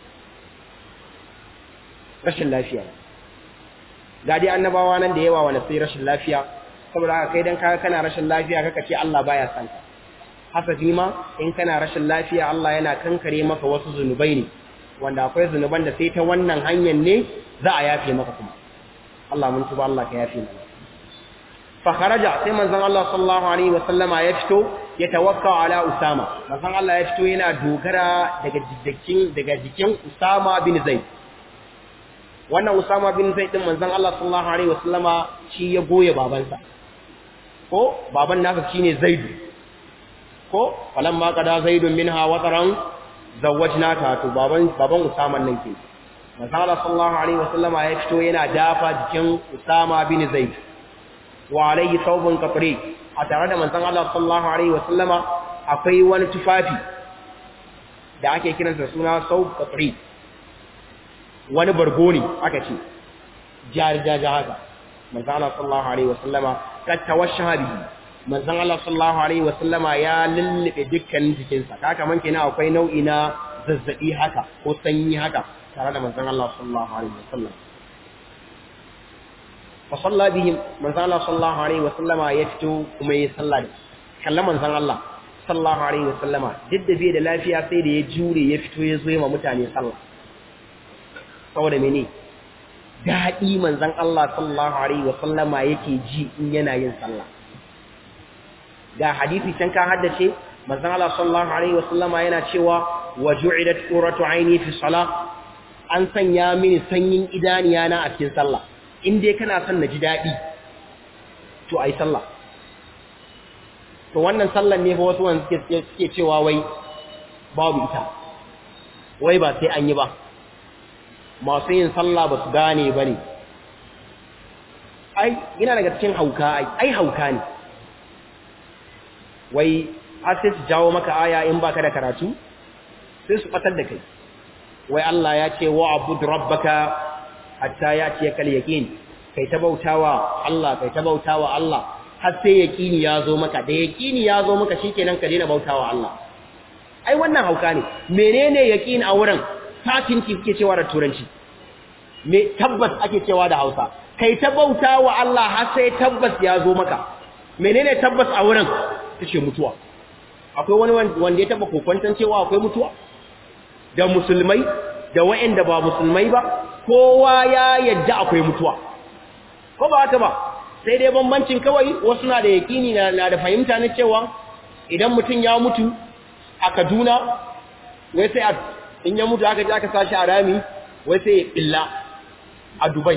Rashin lafiya ga dai annabawa nan da yawa wanda sai rashin lafiya, saboda haka kai dan kaga kana rashin lafiya kaka ce Allah baya san ka. Hasafi ma in kana rashin lafiya Allah yana kankare maka wasu zunubai ne, wanda akwai zunuban da sai ta wannan hanyar ne za a yafe maka kuma. Allah mun tuba, Allah ka yafe mana. Fa kharaja, sai manzon Allah sallallahu alaihi wasallama ya fito ya tawakka ala Usama. Manzon Allah ya fito yana dogara daga jikin daga jikin Usama bin Zaid. Wannan Usama bin Zaid din manzon Allah sallallahu alaihi wasallama shi ya goye babansa. Ko baban nasa shine Zaid. Ko falamma qada Zaidun minha wataran zawwajnaka, to baban baban Usama nan ke. Manzon Allah sallallahu alaihi wasallama ya fito yana dafa jikin Usama bin Zaid. Wa alaihi thawbun qatri, a tare da manzon Allah sallallahu alaihi wasallama akwai wani tufafi da ake kiransa suna thawb qatri. Wani bargo ne aka ce jarjaja haka. Manzon Allah sallallahu alaihi wasallama kad tawashshaha bihi, manzon Allah sallallahu alaihi wasallama ya lullube dukkan jikinsa. Kaka man kenan akwai nau'i na zazzabi haka ko sanyi haka tare da manzon Allah sallallahu alaihi wasallam. Fa salla bihim, manzon Allah sallallahu alaihi wasallama ya fito kuma ya salla da kallon manzon Allah sallallahu alaihi wasallama duk da bai da lafiya sai da ya jure ya fito ya zo ya ma mutane sallah. Saboda mene? Daɗi manzon Allah sallallahu alaihi wasallama yake ji in yana yin sallah. Ga hadisi can ka haddace manzon Allah sallallahu alaihi wasallama yana cewa waju'idat qurratu aini fi salah, an sanya mini sanyin idaniya na a cikin sallah. In dai kana son na ji daɗi to ai sallah. To wannan sallan ne fa wasu wanda suke cewa wai babu ita, wai ba sai an yi ba, masu yin sallah ba su gane ba ne. Ai yana daga cikin hauka, ai ai hauka ne. Wai har sai su jawo maka aya in baka da karatu sai su fatar da kai. Wai Allah ya ce wa abud rabbaka hatta yatiyakal yaqin, kai ta bautawa Allah, kai ta bautawa Allah har sai yaqini ya zo maka. Da yaqini ya zo maka shikenan ka daina bautawa Allah. Ai wannan hauka ne. Menene yaqini a wurin? Certainty kike cewa da turanci. Me tabbas ake cewa da Hausa. Kai ta bautawa Allah har sai tabbas ya zo maka. menene tabbas a wurin tace mutuwa akwai wani wanda ya taba kokwantan cewa akwai mutuwa da musulmai da wayanda ba musulmai ba kowa ya yadda akwai mutuwa ko ba haka ba sai dai bambancin kawai wasu na da yakini na, na da fahimta na cewa idan mutum ya mutu a Kaduna wai sai in ya mutu aka ji aka sashi a rami wai sai ya illa a Dubai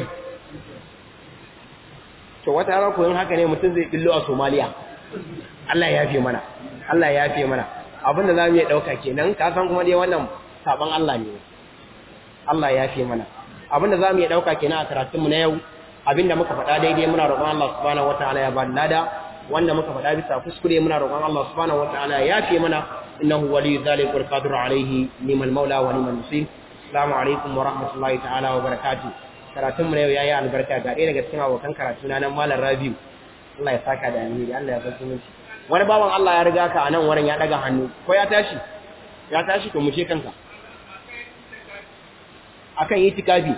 to wata rana ko in haka ne mutum zai billo a Somalia Allah ya yafe mana Allah ya yafe mana abinda zamu iya dauka kenan ka san kuma dai wannan saban Allah ne Allah ya yafe mana abinda zamu iya dauka kenan a karatun mu na yau abinda muka faɗa daidai muna roƙon Allah subhanahu wataala ya bada lada wanda muka faɗa bisa kuskure muna roƙon Allah subhanahu wataala ya yafe mana innahu waliyyu dhalika wal qadiru alayhi nimal maula wa nimal nasir assalamu alaikum wa rahmatullahi ta'ala wa barakatuh karatun mu yau yayi albarka ga ɗaya daga cikin abokan karatu na nan Malam Rabiu Allah ya saka da alheri Allah ya saka mu wani bawan Allah ya riga ka a nan wurin ya daga hannu ko ya tashi ya tashi to mu ce kanka akan itikafi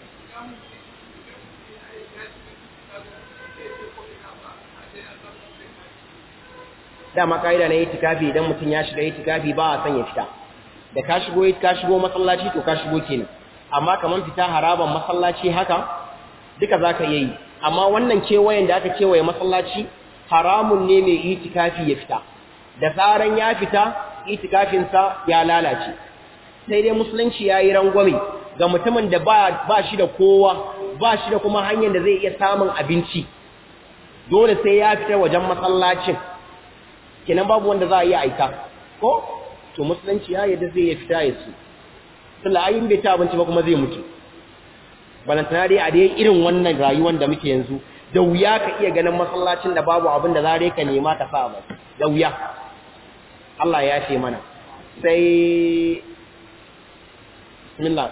dama kaida na itikafi idan mutum ya shiga itikafi ba a san ya fita da ka shigo ka shigo masallaci to ka shigo kenan amma kaman fita haraban masallaci haka duka zaka yi amma wannan kewayen da aka kewaye masallaci haramun ne mai itikafi ya fita da zaran ya fita itikafin sa ya lalace sai dai musulunci yayi rangwame ga mutumin da ba ba shi da kowa ba shi da kuma hanyar da zai iya samun abinci dole sai ya fita wajen masallacin kenan babu wanda za a iya aika ko to musulunci ya yadda zai ya fita ya su sallah ayin bai ta abinci ba kuma zai mutu balantana dai a dai irin wannan rayuwar da muke yanzu da wuya ka iya ganin masallacin da babu abin da zare ka nema ka sa ba da wuya Allah ya ce mana sai bismillah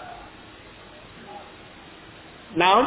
na'am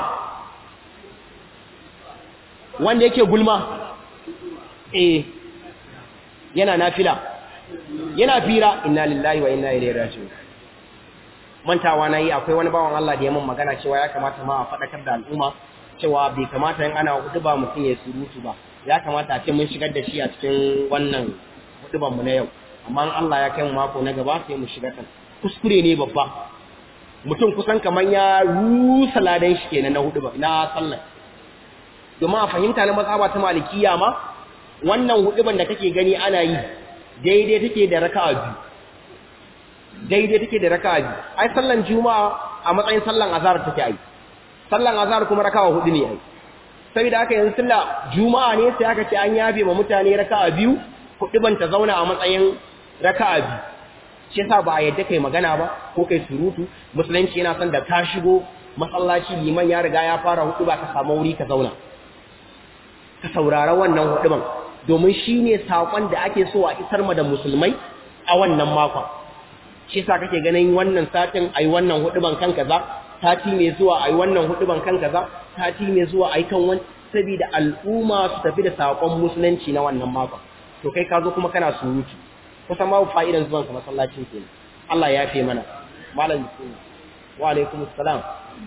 wanda yake gulma eh yana nafila yana fira inna lillahi wa inna ilaihi raji'un mantawa nayi akwai wani bawan Allah da ya mun magana cewa ya kamata ma a fadakar da al'umma cewa bai kamata in ana hutuba mutum ya surutu ba ya kamata a ce mun shigar da shi a cikin wannan hutuban mu na yau amma in Allah ya kai mu mako na gaba sai mu shiga kan kuskure ne babba mutum kusan kaman ya rusa ladan shi kenan na hutuba na sallah domin a fahimta na mazhaba ta malikiya ma wannan huduban da kake gani ana yi daidai take da raka'a biyu daidai take da raka'a biyu ai sallan juma'a a matsayin sallan azhar take ai sallan azhar kuma raka'a hudu ne ai saboda haka yanzu sallah juma'a ne sai aka ce an yafe ma mutane raka'a biyu huduban ta zauna a matsayin raka'a biyu shi yasa ba a yadda kai magana ba ko kai surutu musulunci yana son da ka shigo masallaci liman ya riga ya fara huduba ka samu wuri ka zauna ka saurara wannan huduban domin shi ne saƙon da ake so a isar ma da musulmai a wannan makon shi sa kake ganin wannan satin ai wannan huduban kan kaza sati mai zuwa ai wannan huduban kan kaza sati mai zuwa ai kan wani saboda al'umma su tafi da saƙon musulunci na wannan makon to kai ka zo kuma kana surutu kusan babu fa'idan zuwan ka masallacin kenan Allah ya yafe mana malam wa alaikum assalam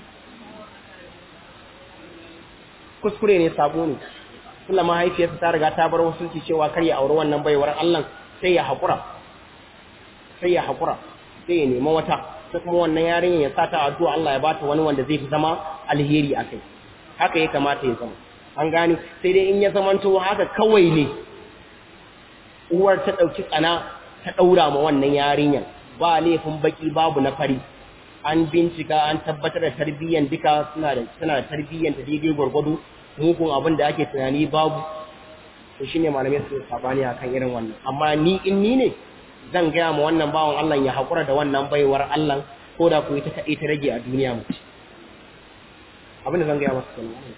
kuskure ne sabo ne kula mahaifiyarsa ta riga ta bar wasulci cewa kar ya aure wannan baiwar Allah sai ya hakura sai ya hakura sai ya nemi wata sai kuma wannan yarinya ya sata addu'a Allah ya bata wani wanda zai fi zama alheri akai haka ya kamata ya zama an gane sai dai in ya zamanto haka kawai ne uwar ta dauki tsana ta daura ma wannan yarinyar ba laifin baki babu na fari an bincika an tabbatar da tarbiyyan duka suna da suna da tarbiyyan ta daidai gurgudu mugun abin da ake tunani babu to shine malamai su sabani akan irin wannan amma ni in ni ne zan ga mu wannan bawon Allah ya hakura da wannan baiwar Allah ko da ku ita kadai ta rage a duniya mu abin da zan ga masa kenan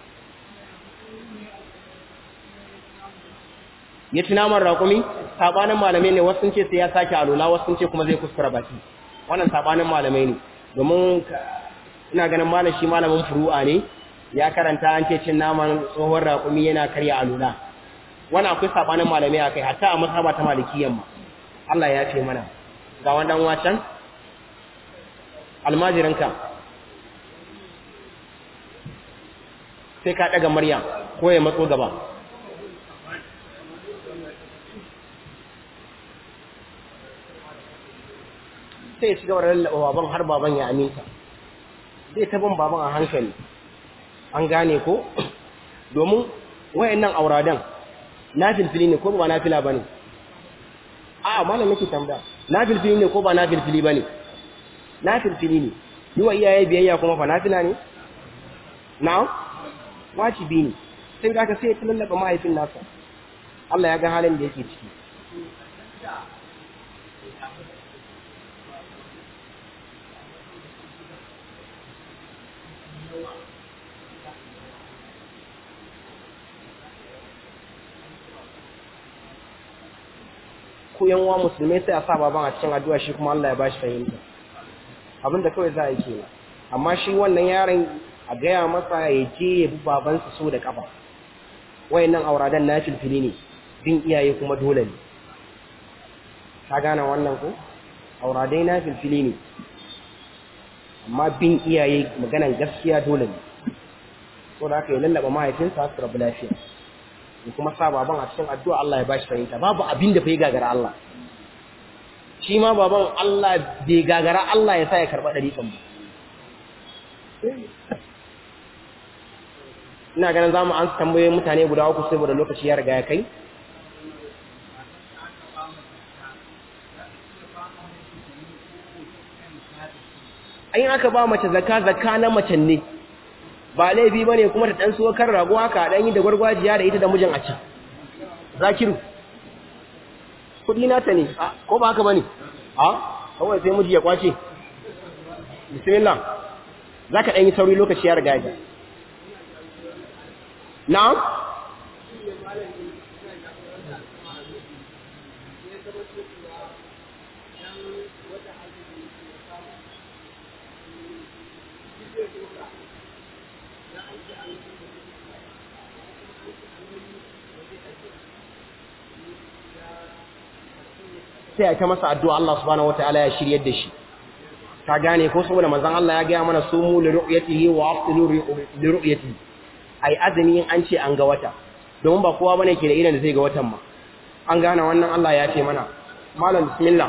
ya ci naman raƙumi sabanin malamai ne wasu sun ce sai ya sake alula wasu sun ce kuma zai kuskura baki wannan sabanin malamai ne domin ina ganin malam shi malamin furu'a ne ya karanta an ce cin naman tsohon raƙumi yana karya alula wannan akwai sabanin malamai akai hatta a mazhaba ta malikiyyan ma Allah ya ce mana ga wannan wacan almajiranka sai ka daga murya ko ya matso gaba sai ya shiga wurin baban har baban ya aminta zai ta bin baban a hankali an gane ko domin wayannan auradan nafilfili ne ko ba nafila bane a malam nake tambaya nafilfili ne ko ba nafilfili bane nafilfili ne yi wa iyaye biyayya kuma fa nafila ne na'am wajibi ne sai da ka sai ya lallaba mahaifin nasa Allah ya ga halin da yake ciki ku yan uwa musulmai sai a sa baban a cikin addu'a shi kuma Allah ya bashi fahimta abinda kawai za a yi kenan amma shi wannan yaron a gaya masa ya je ya bi babansa so da kafa wayannan auradan na filfili ne bin iyaye kuma dole ne ka gane wannan ko auradai na filfili ne amma bin iyaye maganan gaskiya dole ne so da aka yi lallaba mahaifinsa su rabu lafiya in kuma sa baban a cikin addu'a Allah ya bashi fahimta babu abin da fa yi gagara Allah shi ma baban Allah bai gagara Allah ya sa ya karɓa ɗari kan ba ina ganin za mu an tambaye mutane guda uku saboda lokaci ya riga ya kai in aka ba mace zakka zakka na macen ne ba laifi ba ne kuma ta ɗan suwa kan rago haka ɗan yi da gwargwajiya da ita da mijin a ci zakiru kuɗi nata ne ko ba haka ba ne a kawai sai miji ya kwace bismillah za ka ɗan yi sauri lokaci ya riga ya na'am sai a ta masa addu'a Allah subhanahu wataala ya shiryar da shi ka gane ko saboda manzon Allah ya ga mana sumu li ru'yatihi wa aftilu li ru'yatihi ai azumi in an ce an ga wata domin ba kowa bane ke da irin da zai ga watan ma an gane wannan Allah ya ce mana malam bismillah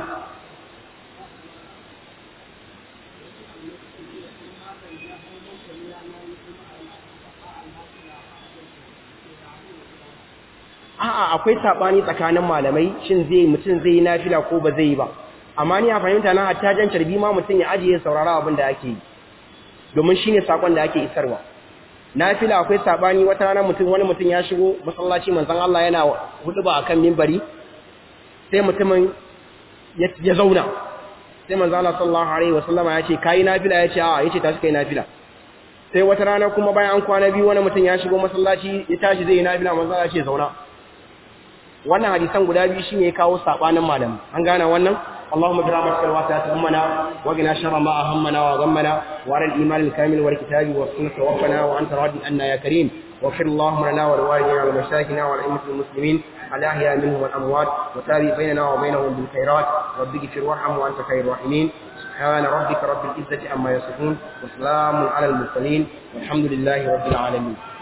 a'a akwai sabani tsakanin malamai shin zai mutum zai yi nafila ko ba zai yi ba amma ni a fahimta na hatta jan carbi ma mutum ya ajiye saurara abin da ake yi domin shine sakon da ake isarwa nafila akwai sabani wata rana mutum wani mutum ya shigo masallaci manzon Allah yana huduba akan minbari sai mutumin ya zauna sai manzon Allah sallallahu alaihi wasallama ya ce kai nafila ya ce a yace tashi kai nafila sai wata rana kuma bayan an kwana biyu wani mutum ya shigo masallaci ya tashi zai yi nafila manzon Allah ya ce zauna wannan hadisan guda biyu shine ya kawo sabanin malamai an gane wannan اللهم برحمتك الواسعة أمنا وقنا شر ما أهمنا وغمنا وعلى الإيمان الكامل والكتاب والسنة توفنا وأنت راض عنا يا كريم واغفر اللهم لنا ولوالدينا ولمشايخنا ولأئمة المسلمين الأحياء منهم والأموات وتابع بيننا وبينهم بالخيرات رب اغفر وارحم وأنت خير الراحمين سبحان ربك رب العزة عما يصفون وسلام على المرسلين والحمد لله رب العالمين